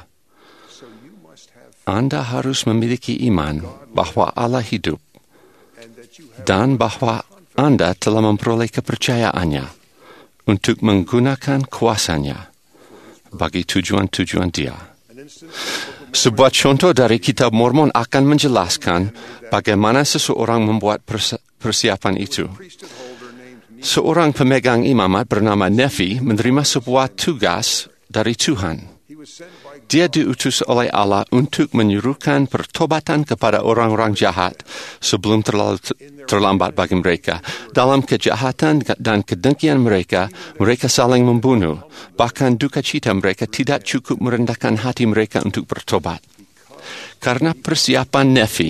Anda harus memiliki iman bahwa Allah hidup dan bahwa Anda telah memperoleh kepercayaannya untuk menggunakan kuasanya bagi tujuan-tujuan Dia. Sebuah contoh dari Kitab Mormon akan menjelaskan bagaimana seseorang membuat persiapan itu. Seorang pemegang imamat bernama Nephi menerima sebuah tugas dari Tuhan. Dia diutus oleh Allah untuk menyuruhkan pertobatan kepada orang-orang jahat sebelum terlambat bagi mereka. Dalam kejahatan dan kedengkian mereka, mereka saling membunuh. Bahkan duka cita mereka tidak cukup merendahkan hati mereka untuk bertobat. Karena persiapan Nephi,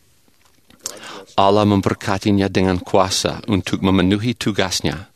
Allah memberkatinya dengan kuasa untuk memenuhi tugasnya.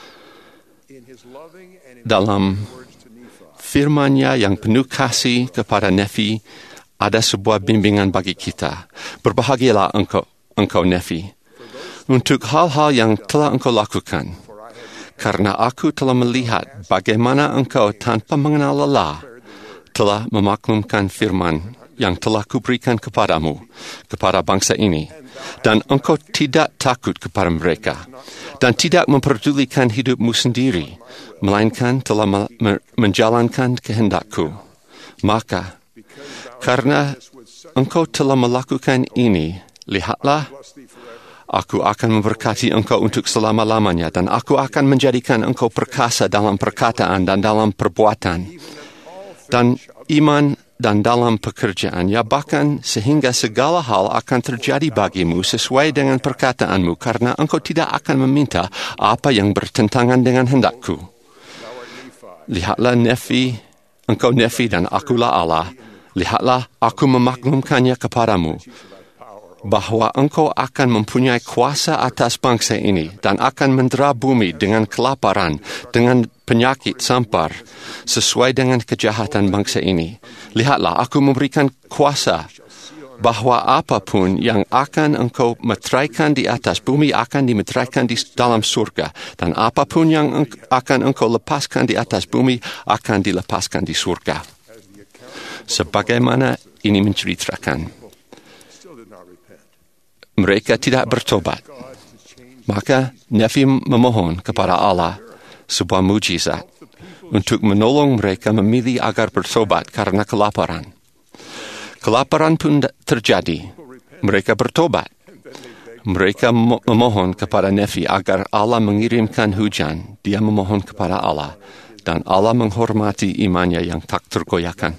Dalam firman-Nya yang penuh kasih kepada Nephi, ada sebuah bimbingan bagi kita. Berbahagialah engkau Nephi, untuk hal-hal yang telah engkau lakukan. Karena aku telah melihat bagaimana engkau tanpa mengenal lelah telah memaklumkan firman yang telah kuberikan kepadamu, kepada bangsa ini. Dan engkau tidak takut kepada mereka, dan tidak memperdulikan hidupmu sendiri, melainkan telah menjalankan kehendakku. Maka, Karena engkau telah melakukan ini, lihatlah, aku akan memberkati engkau untuk selama-lamanya dan aku akan menjadikan engkau perkasa dalam perkataan dan dalam perbuatan dan iman dan dalam pekerjaan, ya bahkan sehingga segala hal akan terjadi bagimu sesuai dengan perkataanmu karena engkau tidak akan meminta apa yang bertentangan dengan hendakku. Lihatlah engkau Nefi dan akulah Allah. Lihatlah aku memaklumkannya kepadamu bahwa engkau akan mempunyai kuasa atas bangsa ini dan akan mendera bumi dengan kelaparan, dengan penyakit sampar, sesuai dengan kejahatan bangsa ini. Lihatlah, aku memberikan kuasa bahwa apapun yang akan engkau meteraikan di atas bumi akan dimeteraikan di dalam surga, dan apapun yang akan engkau lepaskan di atas bumi akan dilepaskan di surga. Sebagaimana ini menceritakan, mereka tidak bertobat. Maka Nefi memohon kepada Allah sebuah mujizat untuk menolong mereka memilih agar bertobat karena kelaparan. Kelaparan pun terjadi. Mereka bertobat. Mereka memohon kepada Nefi agar Allah mengirimkan hujan. Dia memohon kepada Allah dan Allah menghormati imannya yang tak tergoyahkan.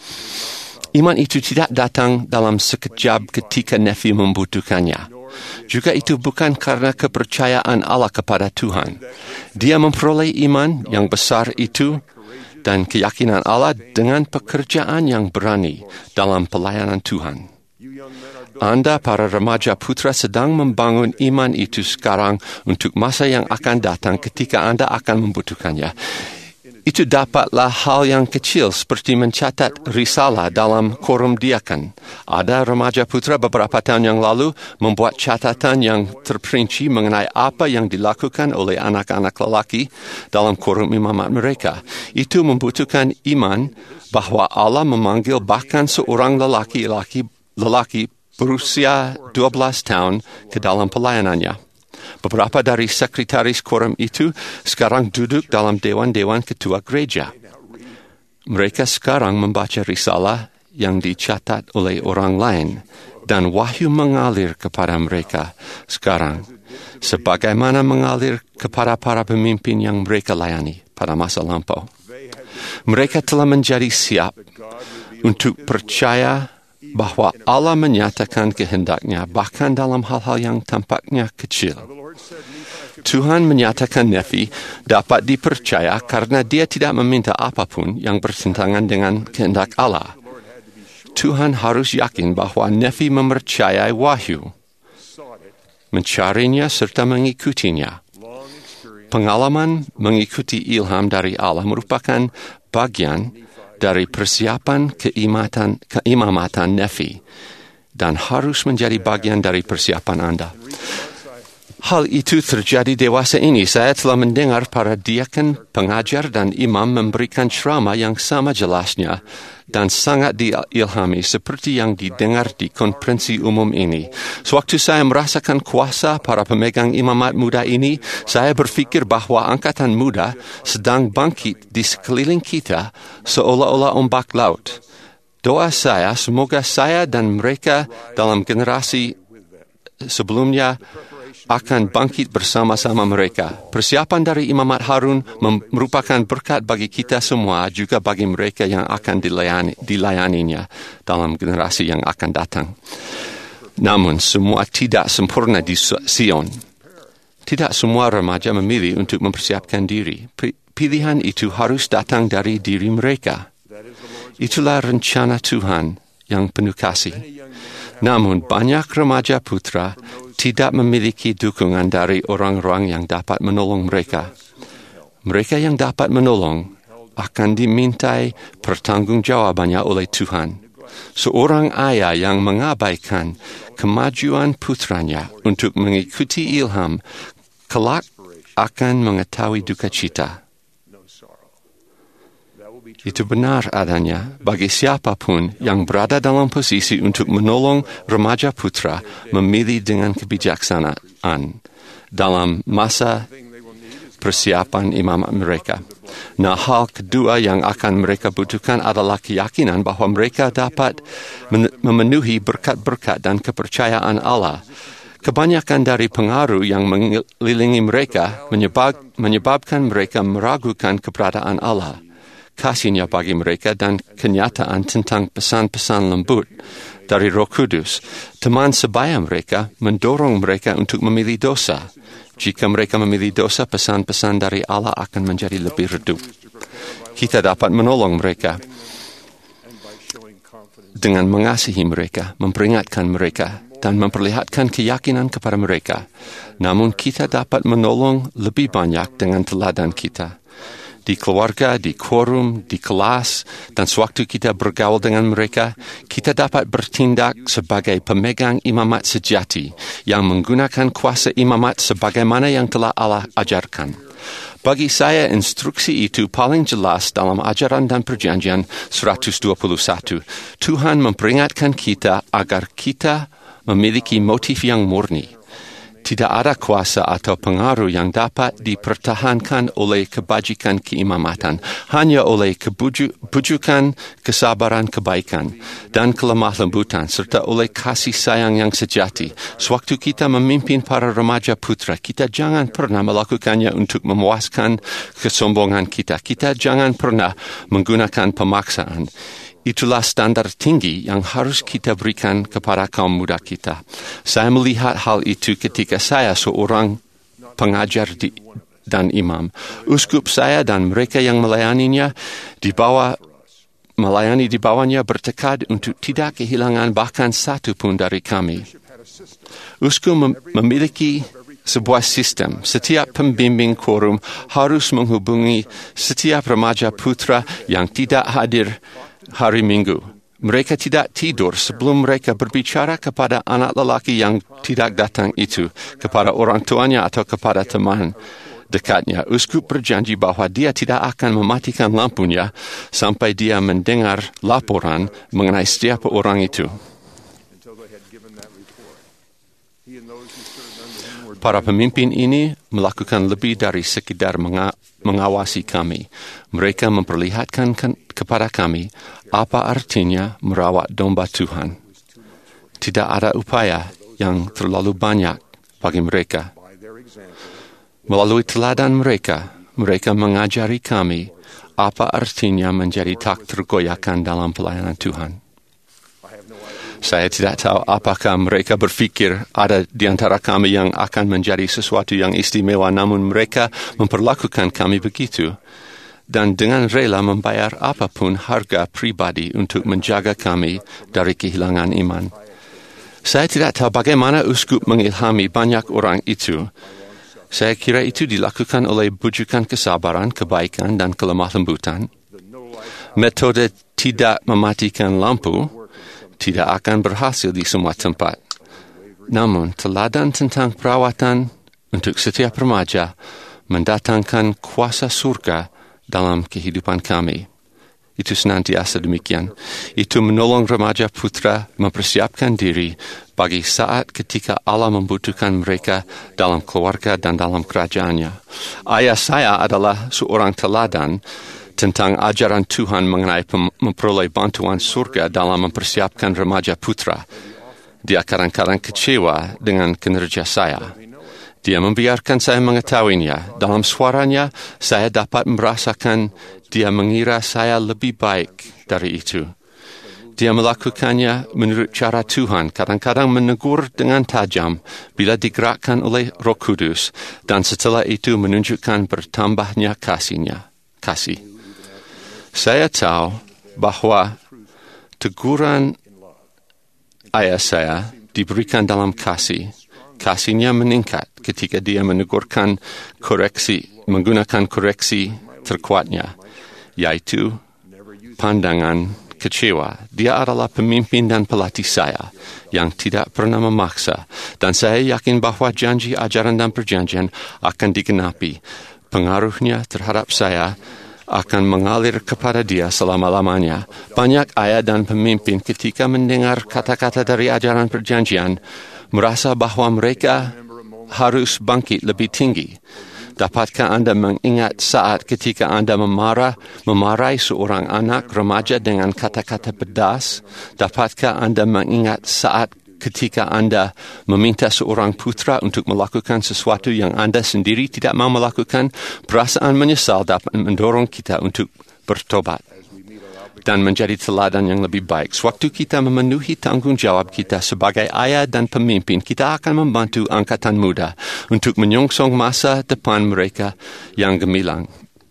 Iman itu tidak datang dalam sekejap ketika Nefi membutuhkannya. Juga itu bukan karena kepercayaan Allah kepada Tuhan. Dia memperoleh iman yang besar itu dan keyakinan Allah dengan pekerjaan yang berani dalam pelayanan Tuhan. Anda para remaja putra sedang membangun iman itu sekarang untuk masa yang akan datang ketika Anda akan membutuhkannya. Itu dapatlah hal yang kecil seperti mencatat risalah dalam korum diakan. Ada remaja putra beberapa tahun yang lalu membuat catatan yang terperinci mengenai apa yang dilakukan oleh anak-anak lelaki dalam korum imamat mereka. Itu membutuhkan iman bahwa Allah memanggil bahkan seorang lelaki berusia 12 tahun ke dalam pelayanannya. Beberapa dari sekretaris korum itu sekarang duduk dalam dewan-dewan ketua gereja. Mereka sekarang membaca risalah yang dicatat oleh orang lain dan wahyu mengalir kepada mereka sekarang sebagaimana mengalir kepada para pemimpin yang mereka layani pada masa lampau. Mereka telah menjadi siap untuk percaya bahwa Allah menyatakan kehendaknya bahkan dalam hal-hal yang tampaknya kecil. Tuhan menyatakan Nefi dapat dipercaya karena dia tidak meminta apapun yang bertentangan dengan kehendak Allah. Tuhan harus yakin bahwa Nefi mempercayai wahyu, mencarinya serta mengikutinya. Pengalaman mengikuti ilham dari Allah merupakan bagian dari persiapan keimamatan Nefi dan harus menjadi bagian dari persiapan Anda. Hal itu terjadi dewasa ini. Saya telah mendengar para diaken, pengajar, dan imam memberikan ceramah yang sama jelasnya dan sangat diilhami seperti yang didengar di konferensi umum ini. Sewaktu saya merasakan kuasa para pemegang imamat muda ini, saya berpikir bahwa angkatan muda sedang bangkit di sekeliling kita seolah-olah ombak laut. Doa saya, semoga saya dan mereka dalam generasi sebelumnya akan bangkit bersama-sama mereka. Persiapan dari Imamat Harun merupakan berkat bagi kita semua, juga bagi mereka yang akan dilayaninya dalam generasi yang akan datang. Namun, semua tidak sempurna di Sion. Tidak semua remaja memilih untuk mempersiapkan diri. Pilihan itu harus datang dari diri mereka. Itulah rencana Tuhan yang penuh kasih. Namun, banyak remaja putra tidak memiliki dukungan dari orang-orang yang dapat menolong mereka. Mereka yang dapat menolong akan dimintai pertanggungjawabannya oleh Tuhan. Seorang ayah yang mengabaikan kemajuan putranya untuk mengikuti ilham kelak akan mengetahui duka cita. Itu benar adanya bagi siapapun yang berada dalam posisi untuk menolong remaja putra memilih dengan kebijaksanaan dalam masa persiapan imamat mereka. Nah, hal kedua yang akan mereka butuhkan adalah keyakinan bahwa mereka dapat memenuhi berkat-berkat dan kepercayaan Allah. Kebanyakan dari pengaruh yang mengelilingi mereka menyebabkan mereka meragukan keberadaan Allah, kasih-Nya bagi mereka, dan kenyataan tentang pesan-pesan lembut dari Roh Kudus. Teman sebaya mereka mendorong mereka untuk memilih dosa. Jika mereka memilih dosa, pesan-pesan dari Allah akan menjadi lebih redup. Kita dapat menolong mereka dengan mengasihi mereka, memperingatkan mereka, dan memperlihatkan keyakinan kepada mereka. Namun kita dapat menolong lebih banyak dengan teladan kita. Di keluarga, di quorum, di kelas, dan sewaktu kita bergaul dengan mereka, kita dapat bertindak sebagai pemegang imamat sejati yang menggunakan kuasa imamat sebagaimana yang telah Allah ajarkan. Bagi saya, instruksi itu paling jelas dalam Ajaran dan Perjanjian 121. Tuhan memperingatkan kita agar kita memiliki motif yang murni. Tidak ada kuasa atau pengaruh yang dapat dipertahankan oleh kebajikan keimamatan, hanya oleh kebujukan, kesabaran, kebaikan, dan kelemah lembutan, serta oleh kasih sayang yang sejati. Sewaktu kita memimpin para remaja putra, kita jangan pernah melakukannya untuk memuaskan kesombongan kita. Kita jangan pernah menggunakan pemaksaan. Itulah standar tinggi yang harus kita berikan kepada kaum muda kita. Saya melihat hal itu ketika saya seorang pengajar dan imam. Uskup saya dan mereka yang melayani di bawahnya bertekad untuk tidak kehilangan bahkan satu pun dari kami. Uskup memiliki sebuah sistem. Setiap pembimbing quorum harus menghubungi setiap remaja putra yang tidak hadir hari Minggu. Mereka tidak tidur sebelum mereka berbicara kepada anak lelaki yang tidak datang itu, kepada orang tuanya atau kepada teman dekatnya. Uskup berjanji bahwa dia tidak akan mematikan lampunya sampai dia mendengar laporan mengenai setiap orang itu. Para pemimpin ini melakukan lebih dari sekedar mengawasi kami. Mereka memperlihatkan kepada kami apa artinya merawat domba Tuhan. Tidak ada upaya yang terlalu banyak bagi mereka. Melalui teladan mereka, mereka mengajari kami apa artinya menjadi tak tergoyahkan dalam pelayanan Tuhan. Saya tidak tahu apakah mereka berfikir ada di antara kami yang akan menjadi sesuatu yang istimewa, namun mereka memperlakukan kami begitu. Dan dengan rela membayar apapun harga pribadi untuk menjaga kami dari kehilangan iman. Saya tidak tahu bagaimana uskup mengilhami banyak orang itu. Saya kira itu dilakukan oleh bujukan kesabaran, kebaikan, dan kelemah lembutan. Metode tidak mematikan lampu tidak akan berhasil di semua tempat. Namun, teladan tentang perawatan untuk setiap remaja mendatangkan kuasa surga dalam kehidupan kami. Itu senantiasa demikian. Itu menolong remaja putra mempersiapkan diri bagi saat ketika Allah membutuhkan mereka dalam keluarga dan dalam kerajaannya. Ayah saya adalah seorang teladan tentang ajaran Tuhan mengenai memperoleh bantuan surga dalam mempersiapkan remaja putra. Dia kadang-kadang kecewa dengan kinerja saya. Dia membiarkan saya mengetahuinya. Dalam suaranya, saya dapat merasakan dia mengira saya lebih baik dari itu. Dia melakukannya menurut cara Tuhan, kadang-kadang menegur dengan tajam bila digerakkan oleh Roh Kudus, dan setelah itu menunjukkan bertambahnya kasih. Saya tahu bahwa teguran ayah saya diberikan dalam kasih. Kasihnya meningkat ketika dia menggunakan koreksi terkuatnya, yaitu pandangan kecewa. Dia adalah pemimpin dan pelatih saya yang tidak pernah memaksa, dan saya yakin bahwa janji ajaran dan perjanjian akan digenapi. Pengaruhnya terhadap saya akan mengalir kepada dia selama-lamanya. Banyak ayah dan pemimpin ketika mendengar kata-kata dari ajaran perjanjian merasa bahwa mereka harus bangkit lebih tinggi. Dapatkah Anda mengingat saat ketika Anda memarahi seorang anak remaja dengan kata-kata pedas? Dapatkah Anda mengingat saat ketika Anda meminta seorang putra untuk melakukan sesuatu yang Anda sendiri tidak mau melakukan? Perasaan menyesal dapat mendorong kita untuk bertobat dan menjadi teladan yang lebih baik. Sewaktu kita memenuhi tanggungjawab kita sebagai ayah dan pemimpin, kita akan membantu angkatan muda untuk menyongsong masa depan mereka yang gemilang.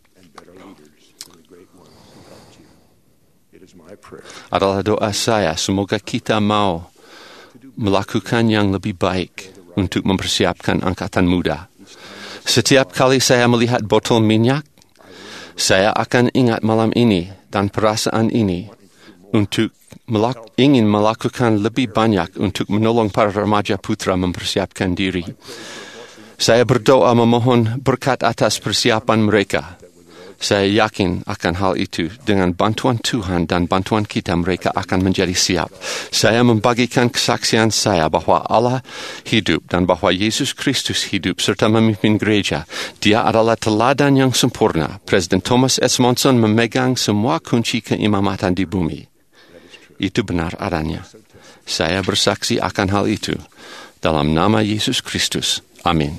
Adalah doa saya, semoga kita mau melakukan yang lebih baik untuk mempersiapkan angkatan muda. Setiap kali saya melihat botol minyak, saya akan ingat malam ini dan perasaan ini untuk ingin melakukan lebih banyak untuk menolong para remaja putra mempersiapkan diri. Saya berdoa memohon berkat atas persiapan mereka. Saya yakin akan hal itu. Dengan bantuan Tuhan dan bantuan kita, mereka akan menjadi siap. Saya membagikan kesaksian saya bahwa Allah hidup dan bahwa Yesus Kristus hidup serta memimpin gereja. Dia adalah teladan yang sempurna. Presiden Thomas S. Monson memegang semua kunci keimamatan di bumi. Itu benar adanya. Saya bersaksi akan hal itu. Dalam nama Yesus Kristus. Amin.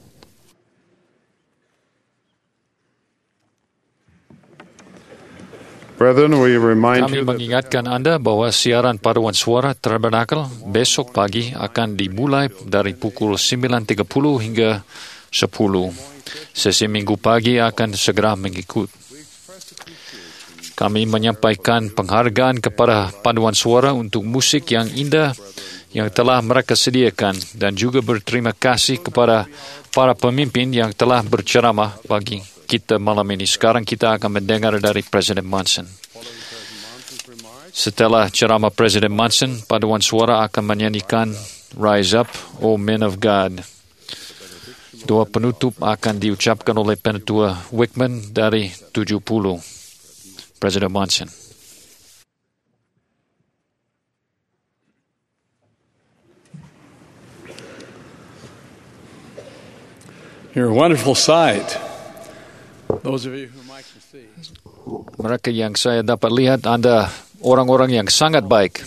Brethren, we remind Kami you that mengingatkan Anda bahwa siaran paduan suara Tabernakel besok pagi akan dimulai dari pukul 9.30 hingga 10. Sesi minggu pagi akan segera mengikut. Kami menyampaikan penghargaan kepada paduan suara untuk musik yang indah yang telah mereka sediakan dan juga berterima kasih kepada para pemimpin yang telah berceramah bagi kita malam ini. Sekarang kita akan mendengar dari Presiden Monson. Setelah ceramah Presiden Monson, paduan suara akan menyanyikan Rise Up, O Men of God. Doa penutup akan diucapkan oleh Penatua Wickman dari 70. Presiden Monson. You're a wonderful sight. Those of you whom I can see. Mereka yang saya dapat lihat, Anda orang-orang yang sangat baik.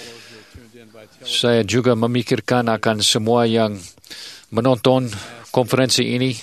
Saya juga memikirkan akan semua yang menonton konferensi ini.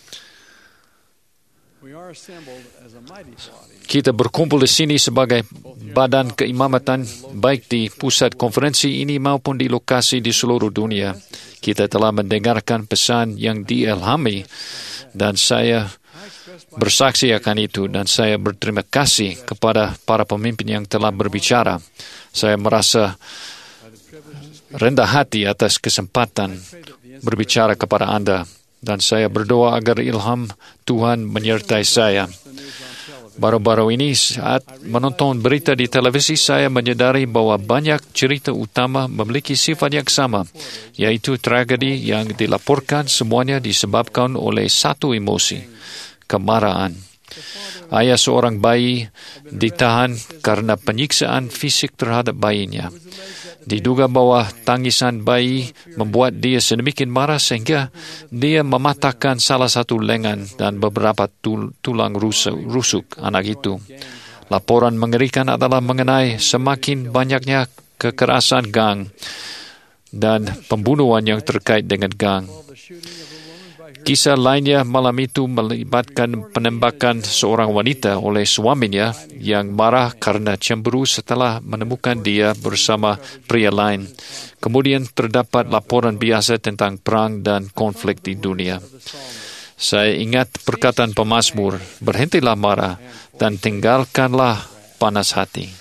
Kita berkumpul di sini sebagai badan keimamatan, baik di pusat konferensi ini maupun di lokasi di seluruh dunia. Kita telah mendengarkan pesan yang diilhami, dan saya bersaksi akan itu, dan saya berterima kasih kepada para pemimpin yang telah berbicara. Saya merasa rendah hati atas kesempatan berbicara kepada Anda, dan saya berdoa agar ilham Tuhan menyertai saya. Baru-baru ini saat menonton berita di televisi, saya menyadari bahwa banyak cerita utama memiliki sifat yang sama, yaitu tragedi yang dilaporkan semuanya disebabkan oleh satu emosi, kemarahan. Ayah seorang bayi ditahan karena penyiksaan fisik terhadap bayinya. Diduga bahwa tangisan bayi membuat dia sedemikian marah sehingga dia mematahkan salah satu lengan dan beberapa tulang rusuk anak itu. Laporan mengerikan adalah mengenai semakin banyaknya kekerasan gang dan pembunuhan yang terkait dengan gang. Kisah lainnya malam itu melibatkan penembakan seorang wanita oleh suaminya yang marah karena cemburu setelah menemukan dia bersama pria lain. Kemudian terdapat laporan biasa tentang perang dan konflik di dunia. Saya ingat perkataan pemazmur, berhentilah marah dan tinggalkanlah panas hati.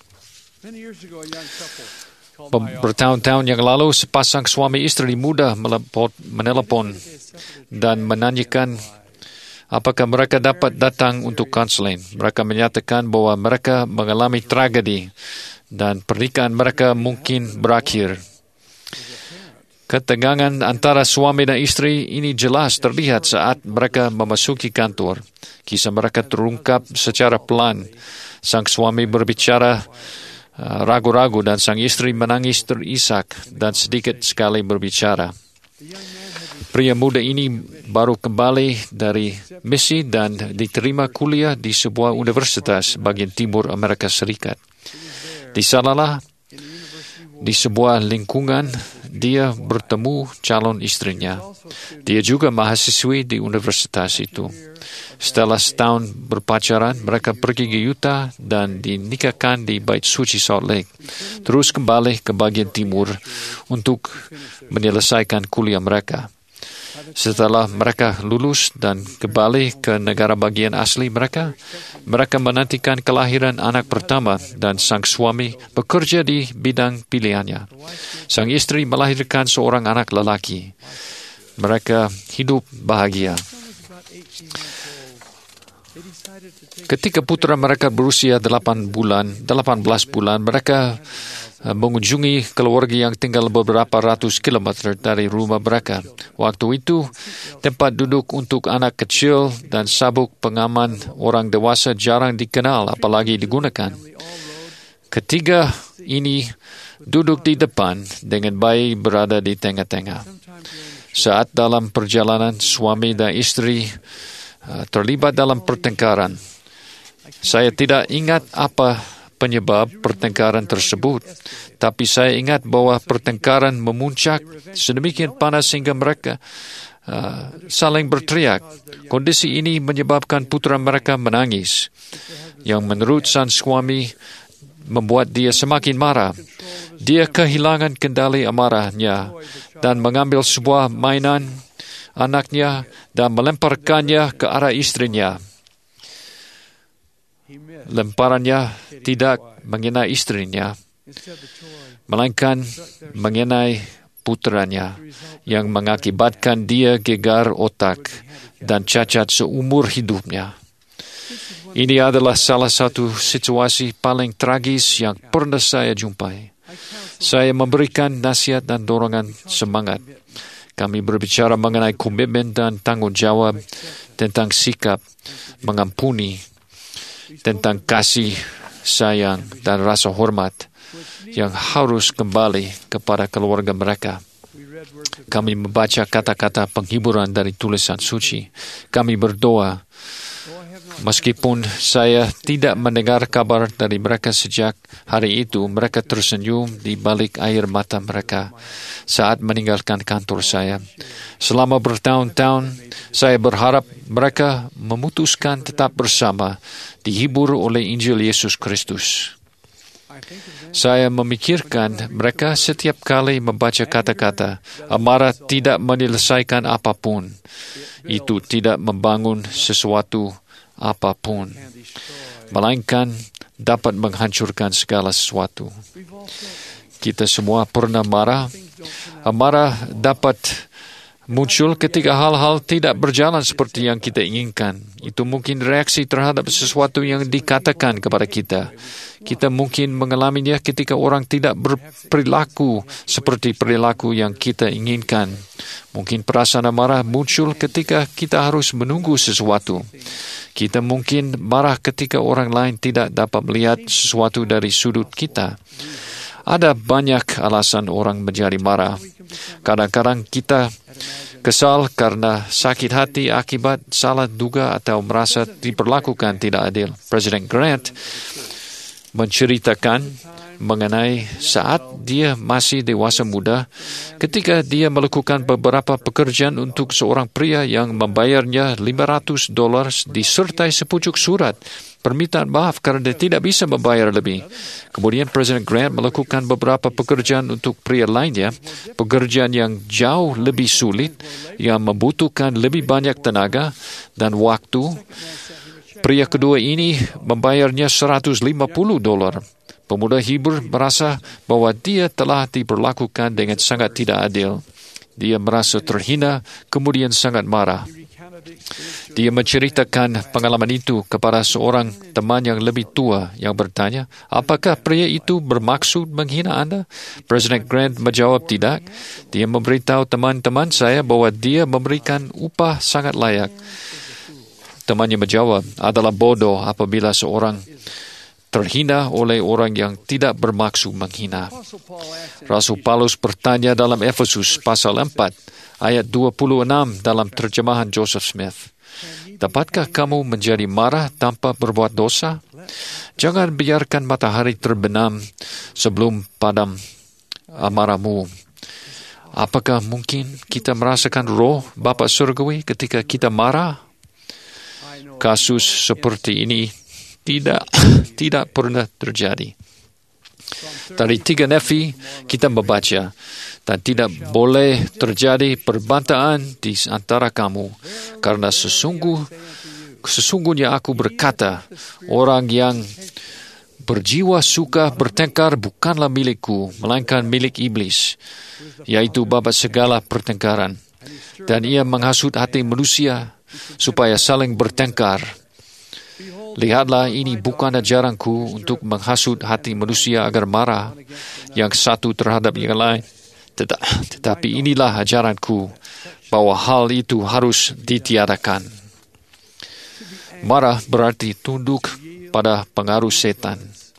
Bertahun-tahun yang lalu, sepasang suami istri muda menelepon dan menanyakan apakah mereka dapat datang untuk konseling. Mereka menyatakan bahwa mereka mengalami tragedi dan pernikahan mereka mungkin berakhir. Ketegangan antara suami dan istri ini jelas terlihat saat mereka memasuki kantor. Kisah mereka terungkap secara pelan. Sang suami berbicara ragu-ragu dan sang istri menangis terisak dan sedikit sekali berbicara. Pria muda ini baru kembali dari misi dan diterima kuliah di sebuah universitas bagian timur Amerika Serikat. Di sanalah, di sebuah lingkungan, dia bertemu calon istrinya. Dia juga mahasiswi di universitas itu. Setelah setahun berpacaran, mereka pergi ke Utah dan dinikahkan di Bait Suci Salt Lake. Terus kembali ke bagian timur untuk menyelesaikan kuliah mereka. Setelah mereka lulus dan kembali ke negara bagian asli mereka menantikan kelahiran anak pertama dan sang suami bekerja di bidang pilihannya. Sang istri melahirkan seorang anak lelaki. Mereka hidup bahagia. Ketika putra mereka berusia 18 bulan, mereka mengunjungi keluarga yang tinggal beberapa ratus kilometer dari rumah mereka. Waktu itu, tempat duduk untuk anak kecil dan sabuk pengaman orang dewasa jarang dikenal, apalagi digunakan. Ketiga ini duduk di depan dengan bayi berada di tengah-tengah. Saat dalam perjalanan, suami dan istri terlibat dalam pertengkaran. Saya tidak ingat apa penyebab pertengkaran tersebut, tapi saya ingat bahwa pertengkaran memuncak sedemikian panas sehingga mereka saling berteriak. Kondisi ini menyebabkan putra mereka menangis, yang menurut sang suami membuat dia semakin marah. Dia kehilangan kendali amarahnya dan mengambil sebuah mainan anaknya dan melemparkannya ke arah istrinya. Lemparannya tidak mengenai istrinya, melainkan mengenai putranya, yang mengakibatkan dia gegar otak dan cacat seumur hidupnya. Ini adalah salah satu situasi paling tragis yang pernah saya jumpai. Saya memberikan nasihat dan dorongan semangat. Kami berbicara mengenai komitmen dan tanggung jawab, tentang sikap mengampuni, tentang kasih, sayang, dan rasa hormat yang harus kembali kepada keluarga mereka. Kami membaca kata-kata penghiburan dari tulisan suci. Kami berdoa. Meskipun saya tidak mendengar kabar dari mereka sejak hari itu, mereka tersenyum di balik air mata mereka saat meninggalkan kantor saya. Selama bertahun-tahun, saya berharap mereka memutuskan tetap bersama, dihibur oleh Injil Yesus Kristus. Saya memikirkan mereka setiap kali membaca kata-kata, amarah tidak menyelesaikan apapun. Itu tidak membangun sesuatu apapun, melainkan dapat menghancurkan segala sesuatu. Kita semua pernah marah. Amarah dapat muncul ketika hal-hal tidak berjalan seperti yang kita inginkan. Itu mungkin reaksi terhadap sesuatu yang dikatakan kepada kita. Kita mungkin mengalaminya ketika orang tidak berperilaku seperti perilaku yang kita inginkan. Mungkin perasaan amarah muncul ketika kita harus menunggu sesuatu. Kita mungkin marah ketika orang lain tidak dapat melihat sesuatu dari sudut kita. Ada banyak alasan orang menjadi marah. Kadang-kadang kita kesal karena sakit hati akibat salah duga atau merasa diperlakukan tidak adil. Presiden Grant menceritakan mengenai saat dia masih dewasa muda, ketika dia melakukan beberapa pekerjaan untuk seorang pria yang membayarnya $500 disertai sepucuk surat permintaan maaf karena dia tidak bisa membayar lebih. Kemudian Presiden Grant melakukan beberapa pekerjaan untuk pria lainnya, pekerjaan yang jauh lebih sulit, yang membutuhkan lebih banyak tenaga dan waktu. Pria kedua ini membayarnya $150. Pemuda Hebrew merasa bahwa dia telah diperlakukan dengan sangat tidak adil. Dia merasa terhina, kemudian sangat marah. Dia menceritakan pengalaman itu kepada seorang teman yang lebih tua yang bertanya, apakah pria itu bermaksud menghina Anda? Presiden Grant menjawab tidak. Dia memberitahu teman-teman saya bahwa dia memberikan upah sangat layak. Temannya menjawab, adalah bodoh apabila seorang terhina oleh orang yang tidak bermaksud menghina. Rasul Paulus bertanya dalam Efesus pasal 4 ayat 26 dalam terjemahan Joseph Smith, dapatkah kamu menjadi marah tanpa berbuat dosa? Jangan biarkan matahari terbenam sebelum padam amarahmu. Apakah mungkin kita merasakan roh Bapa Surgawi ketika kita marah? Kasus seperti ini tidak pernah terjadi. Dari 3 Nefi kita membaca, dan tidak boleh terjadi perbantahan di antara kamu, karena sesungguhnya aku berkata, orang yang berjiwa suka bertengkar bukanlah milikku, melainkan milik iblis, yaitu bapa segala pertengkaran. Dan ia menghasut hati manusia supaya saling bertengkar. Lihatlah, ini bukan ajaranku untuk menghasut hati manusia agar marah yang satu terhadap yang lain. Tetapi inilah ajaranku, bahwa hal itu harus ditiadakan. Marah berarti tunduk pada pengaruh setan.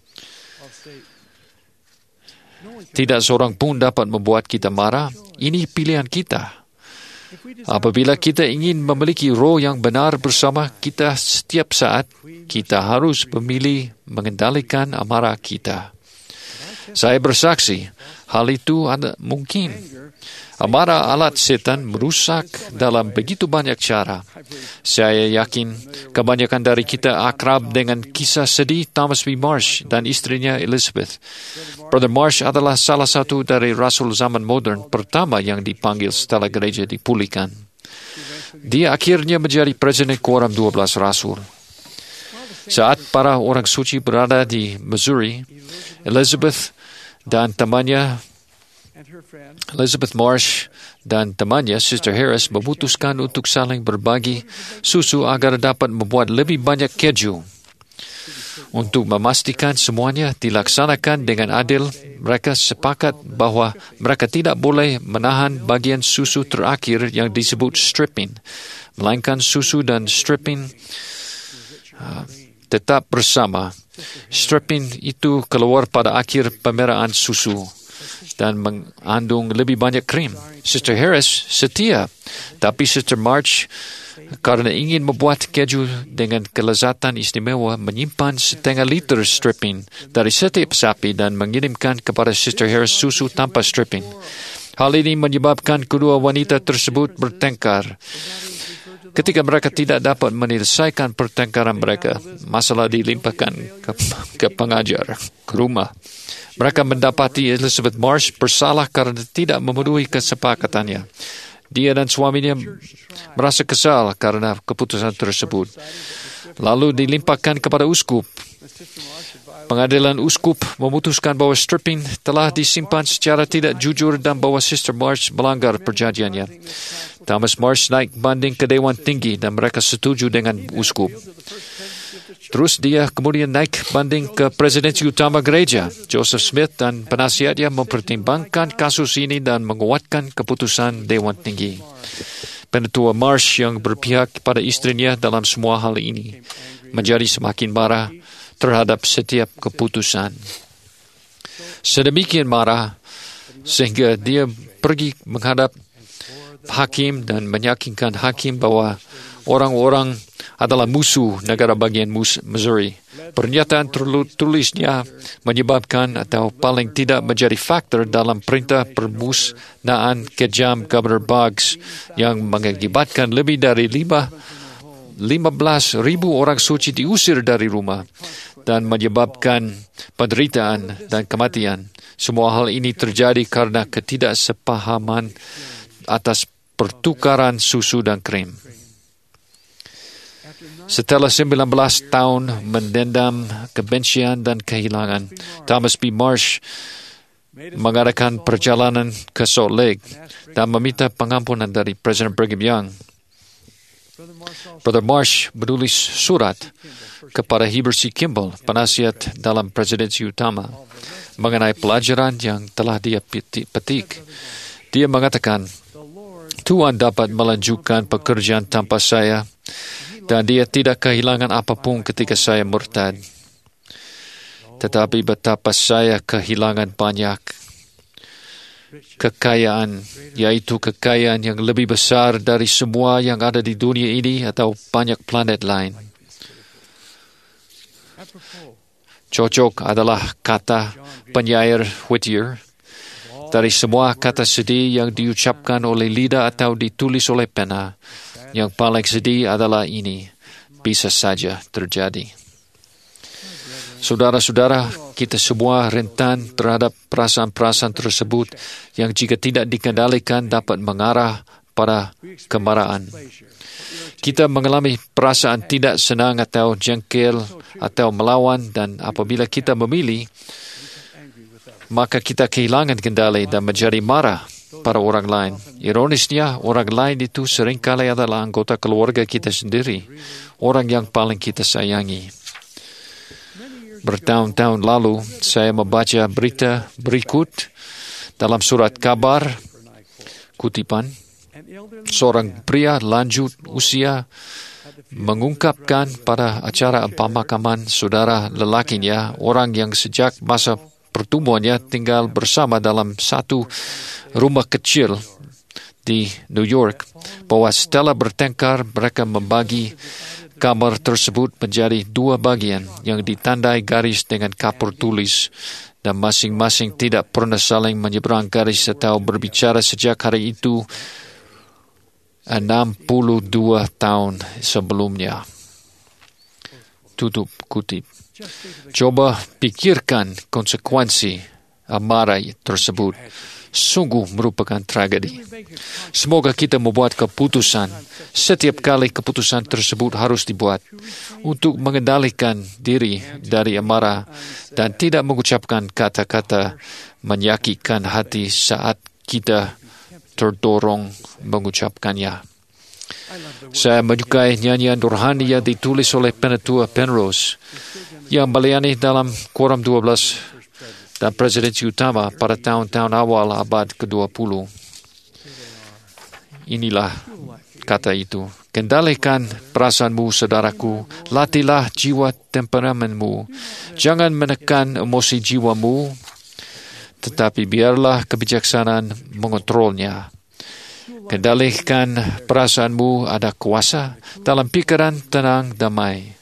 Tidak seorang pun dapat membuat kita marah. Ini pilihan kita. Apabila kita ingin memiliki roh yang benar bersama kita setiap saat, kita harus memilih mengendalikan amarah kita. Saya bersaksi, hal itu mungkin. Amarah alat setan merusak dalam begitu banyak cara. Saya yakin kebanyakan dari kita akrab dengan kisah sedih Thomas B. Marsh dan istrinya Elizabeth. Brother Marsh adalah salah satu dari rasul zaman modern pertama yang dipanggil setelah gereja dipulihkan. Dia akhirnya menjadi presiden Quorum 12 Rasul. Saat para orang suci berada di Missouri, Elizabeth Marsh dan temannya, Sister Harris, memutuskan untuk saling berbagi susu agar dapat membuat lebih banyak keju. Untuk memastikan semuanya dilaksanakan dengan adil, mereka sepakat bahwa mereka tidak boleh menahan bagian susu terakhir yang disebut stripping, melainkan susu dan stripping tetap bersama. Stripping itu keluar pada akhir pemerahan susu dan mengandung lebih banyak krim. Sister Harris setia, tapi Sister March, karena ingin membuat keju dengan kelezatan istimewa, menyimpan 0,5 liter stripping dari setiap sapi dan mengirimkan kepada Sister Harris susu tanpa stripping. Hal ini menyebabkan kedua wanita tersebut bertengkar. Ketika mereka tidak dapat menyelesaikan pertengkaran mereka, masalah dilimpahkan ke pengajar, ke rumah. Mereka mendapati Elizabeth Marsh bersalah karena tidak memenuhi kesepakatannya. Dia dan suaminya merasa kesal karena keputusan tersebut. Lalu dilimpahkan kepada uskup. Pengadilan uskup memutuskan bahwa stripping telah disimpan secara tidak jujur dan bahwa Sister Marsh melanggar perjanjiannya. Thomas Marsh naik banding ke Dewan Tinggi dan mereka setuju dengan uskup. Terus dia kemudian naik banding ke Presidensi Utama Gereja. Joseph Smith dan penasihatnya mempertimbangkan kasus ini dan menguatkan keputusan Dewan Tinggi. Penatua Marsh yang berpihak pada istrinya dalam semua hal ini menjadi semakin marah terhadap setiap keputusan. Sedemikian marah sehingga dia pergi menghadap hakim dan meyakinkan hakim bahwa orang-orang adalah musuh negara bagian Missouri. Pernyataan tertulisnya menyebabkan atau paling tidak menjadi faktor dalam perintah permusnahan kejam Governor Boggs yang mengakibatkan lebih dari 15,000 orang suci diusir dari rumah dan menyebabkan penderitaan dan kematian. Semua hal ini terjadi karena ketidaksepahaman atas pertukaran susu dan krim. Setelah 19 tahun mendendam kebencian dan kehilangan, Thomas B. Marsh mengadakan perjalanan ke Salt Lake dan meminta pengampunan dari Presiden Brigham Young. Brother Marsh menulis surat kepada Heber C. Kimball, penasihat dalam Presidensi Utama, mengenai pelajaran yang telah dia petik. Dia mengatakan, Tuhan dapat melanjutkan pekerjaan tanpa saya, dan dia tidak kehilangan apapun ketika saya murtad. Tetapi betapa saya kehilangan banyak kekayaan, yaitu kekayaan yang lebih besar dari semua yang ada di dunia ini atau banyak planet lain. Cocok adalah kata penyair Whittier. Dari semua kata sedih yang diucapkan oleh lidah atau ditulis oleh pena, yang paling sedih adalah ini, bisa saja terjadi. Saudara-saudara, kita semua rentan terhadap perasaan-perasaan tersebut yang jika tidak dikendalikan dapat mengarah pada kemarahan. Kita mengalami perasaan tidak senang atau jengkel atau melawan, dan apabila kita memilih, maka kita kehilangan kendali dan menjadi marah pada orang lain. Ironisnya, orang lain itu seringkali adalah anggota keluarga kita sendiri, orang yang paling kita sayangi. Bertahun-tahun lalu, saya membaca berita berikut dalam surat kabar, kutipan, seorang pria lanjut usia mengungkapkan pada acara pemakaman saudara lelakinya, orang yang sejak masa pertumbuhannya tinggal bersama dalam satu rumah kecil di New York, bahwa setelah bertengkar mereka membagi kamar tersebut menjadi 2 bagian yang ditandai garis dengan kapur tulis, dan masing-masing tidak pernah saling menyeberang garis atau berbicara sejak hari itu 62 tahun sebelumnya. Tutup kutip. Coba pikirkan konsekuensi amarah tersebut. Sungguh merupakan tragedi. Semoga kita membuat keputusan. Setiap kali keputusan tersebut harus dibuat untuk mengendalikan diri dari amarah dan tidak mengucapkan kata-kata menyakitkan hati saat kita terdorong mengucapkannya. Saya menyukai nyanyian rohani yang ditulis oleh penetua Penrose yang melayani dalam Quorum 12 dan presidensi utama pada tahun-tahun awal abad ke-20. Inilah kata itu. Kendalikan perasaanmu, saudaraku. Latihlah jiwa temperamenmu. Jangan menekan emosi jiwamu, tetapi biarlah kebijaksanaan mengontrolnya. Kendalikan perasaanmu, ada kuasa dalam pikiran tenang damai.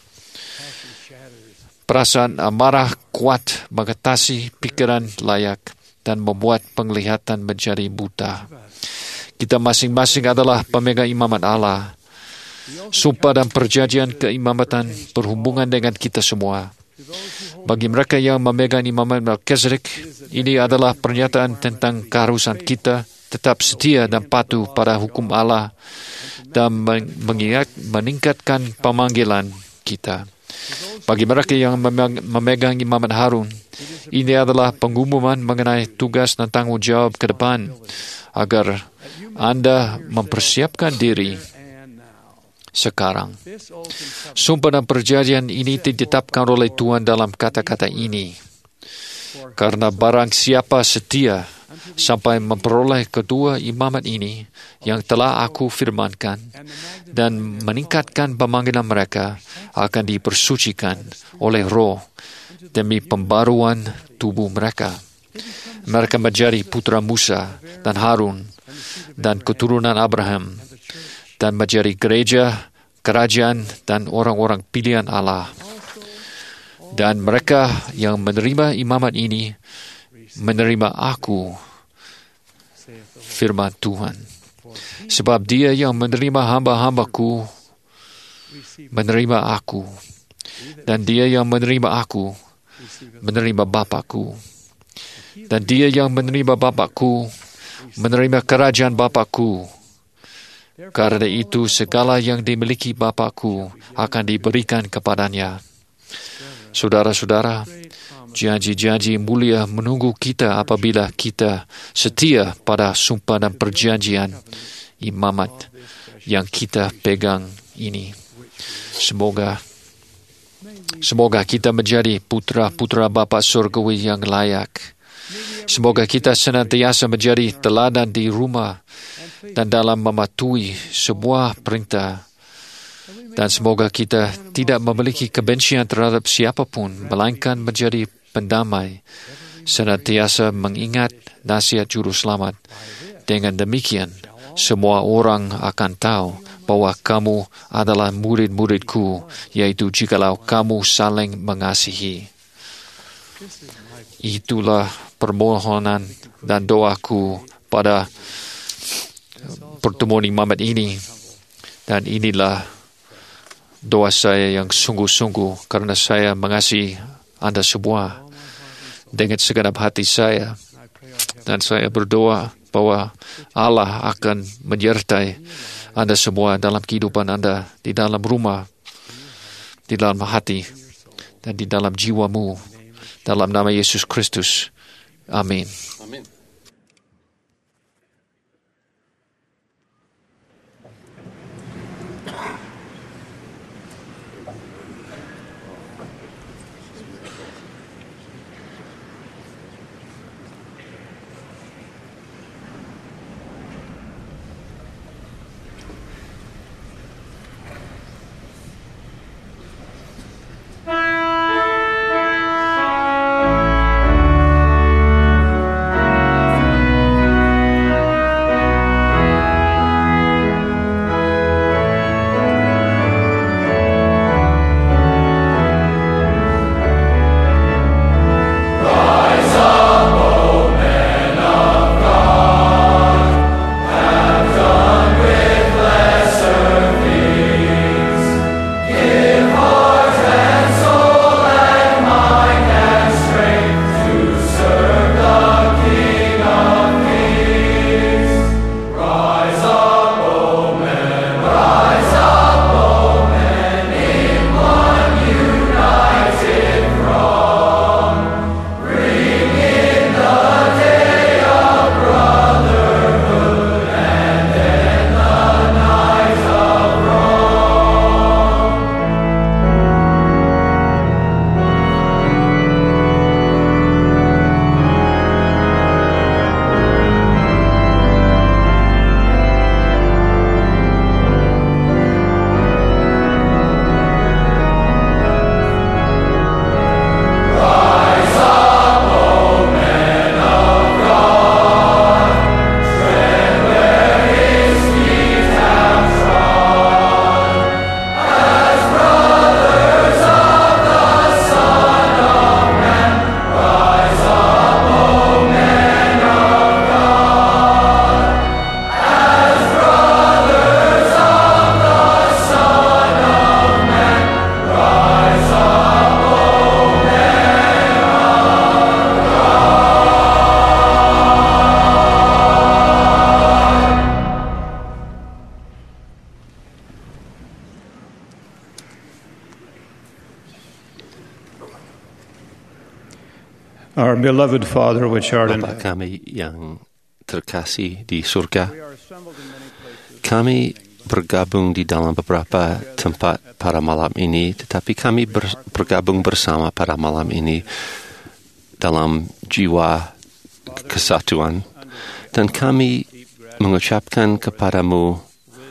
Perasaan amarah kuat mengatasi pikiran layak dan membuat penglihatan menjadi buta. Kita masing-masing adalah pemegang imamat Allah. Sumpah dan perjanjian keimamatan berhubungan dengan kita semua. Bagi mereka yang memegang imamat Melkisedek, ini adalah pernyataan tentang keharusan kita tetap setia dan patuh pada hukum Allah dan meningkatkan pemanggilan kita. Bagi mereka yang memegang imamat Harun, ini adalah pengumuman mengenai tugas dan tanggung jawab ke depan, agar Anda mempersiapkan diri sekarang. Sumpah dan perjanjian ini ditetapkan oleh Tuhan dalam kata-kata ini. Karena barang siapa setia sampai memperoleh kedua imamat ini yang telah aku firmankan dan meningkatkan pemanggilan mereka, akan dipersucikan oleh Roh demi pembaruan tubuh mereka. Mereka menjadi putra Musa dan Harun dan keturunan Abraham dan menjadi gereja, kerajaan, dan orang-orang pilihan Allah. Dan mereka yang menerima imamat ini menerima aku, firman Tuhan. Sebab dia yang menerima hamba-hambaku menerima aku, dan dia yang menerima aku menerima Bapakku, dan dia yang menerima Bapakku menerima kerajaan Bapakku. Karena itu segala yang dimiliki Bapakku akan diberikan kepadanya. Saudara-saudara, janji-janji mulia menunggu kita apabila kita setia pada sumpah dan perjanjian imamat yang kita pegang ini. Semoga kita menjadi putra-putra Bapa Surgawi yang layak. Semoga kita senantiasa menjadi teladan di rumah dan dalam mematuhi sebuah perintah. Dan semoga kita tidak memiliki kebencian terhadap siapapun, melainkan menjadi pendamai, senantiasa mengingat nasihat Juru Selamat. Dengan demikian, semua orang akan tahu bahwa kamu adalah murid-muridku, yaitu jikalau kamu saling mengasihi. Itulah permohonan dan doaku pada pertemuan imamat ini. Dan inilah doa saya yang sungguh-sungguh karena saya mengasihi Anda semua dengan segenap hati saya. Dan saya berdoa bahwa Allah akan menyertai Anda semua dalam kehidupan Anda, di dalam rumah, di dalam hati, dan di dalam jiwamu. Dalam nama Yesus Kristus. Amin. Amin. Our beloved Father which art in Bapa kami yang terkasih di surga, kami bergabung di dalam beberapa tempat pada malam ini, tetapi kami bergabung bersama pada malam ini dalam jiwa kesatuan, dan kami mengucapkan kepadamu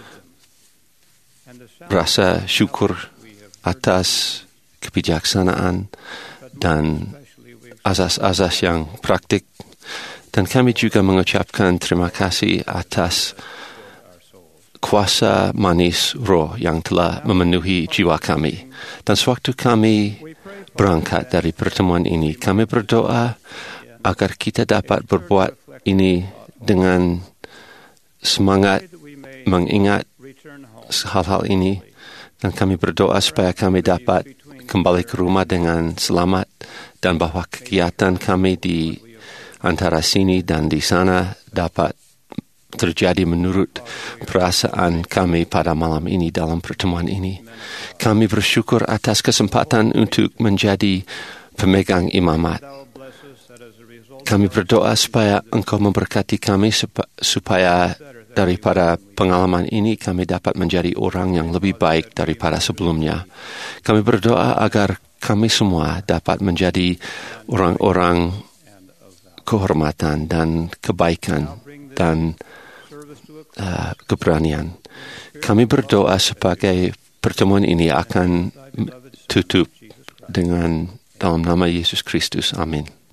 rasa syukur atas kebijaksanaan dan azas-azas yang praktik, dan kami juga mengucapkan terima kasih atas kuasa manis roh yang telah memenuhi jiwa kami. Dan sewaktu kami berangkat dari pertemuan ini, kami berdoa agar kita dapat berbuat ini dengan semangat mengingat hal-hal ini, dan kami berdoa supaya kami dapat kembali ke rumah dengan selamat, dan bahwa kegiatan kami di antara sini dan di sana dapat terjadi menurut perasaan kami pada malam ini dalam pertemuan ini. Kami bersyukur atas kesempatan untuk menjadi pemegang imamat. Kami berdoa supaya Engkau memberkati kami supaya daripada pengalaman ini kami dapat menjadi orang yang lebih baik daripada sebelumnya. Kami berdoa agar kami semua dapat menjadi orang-orang kehormatan dan kebaikan dan keberanian. Kami berdoa sebagai pertemuan ini akan tutup dengan Dalam nama Yesus Kristus. Amin.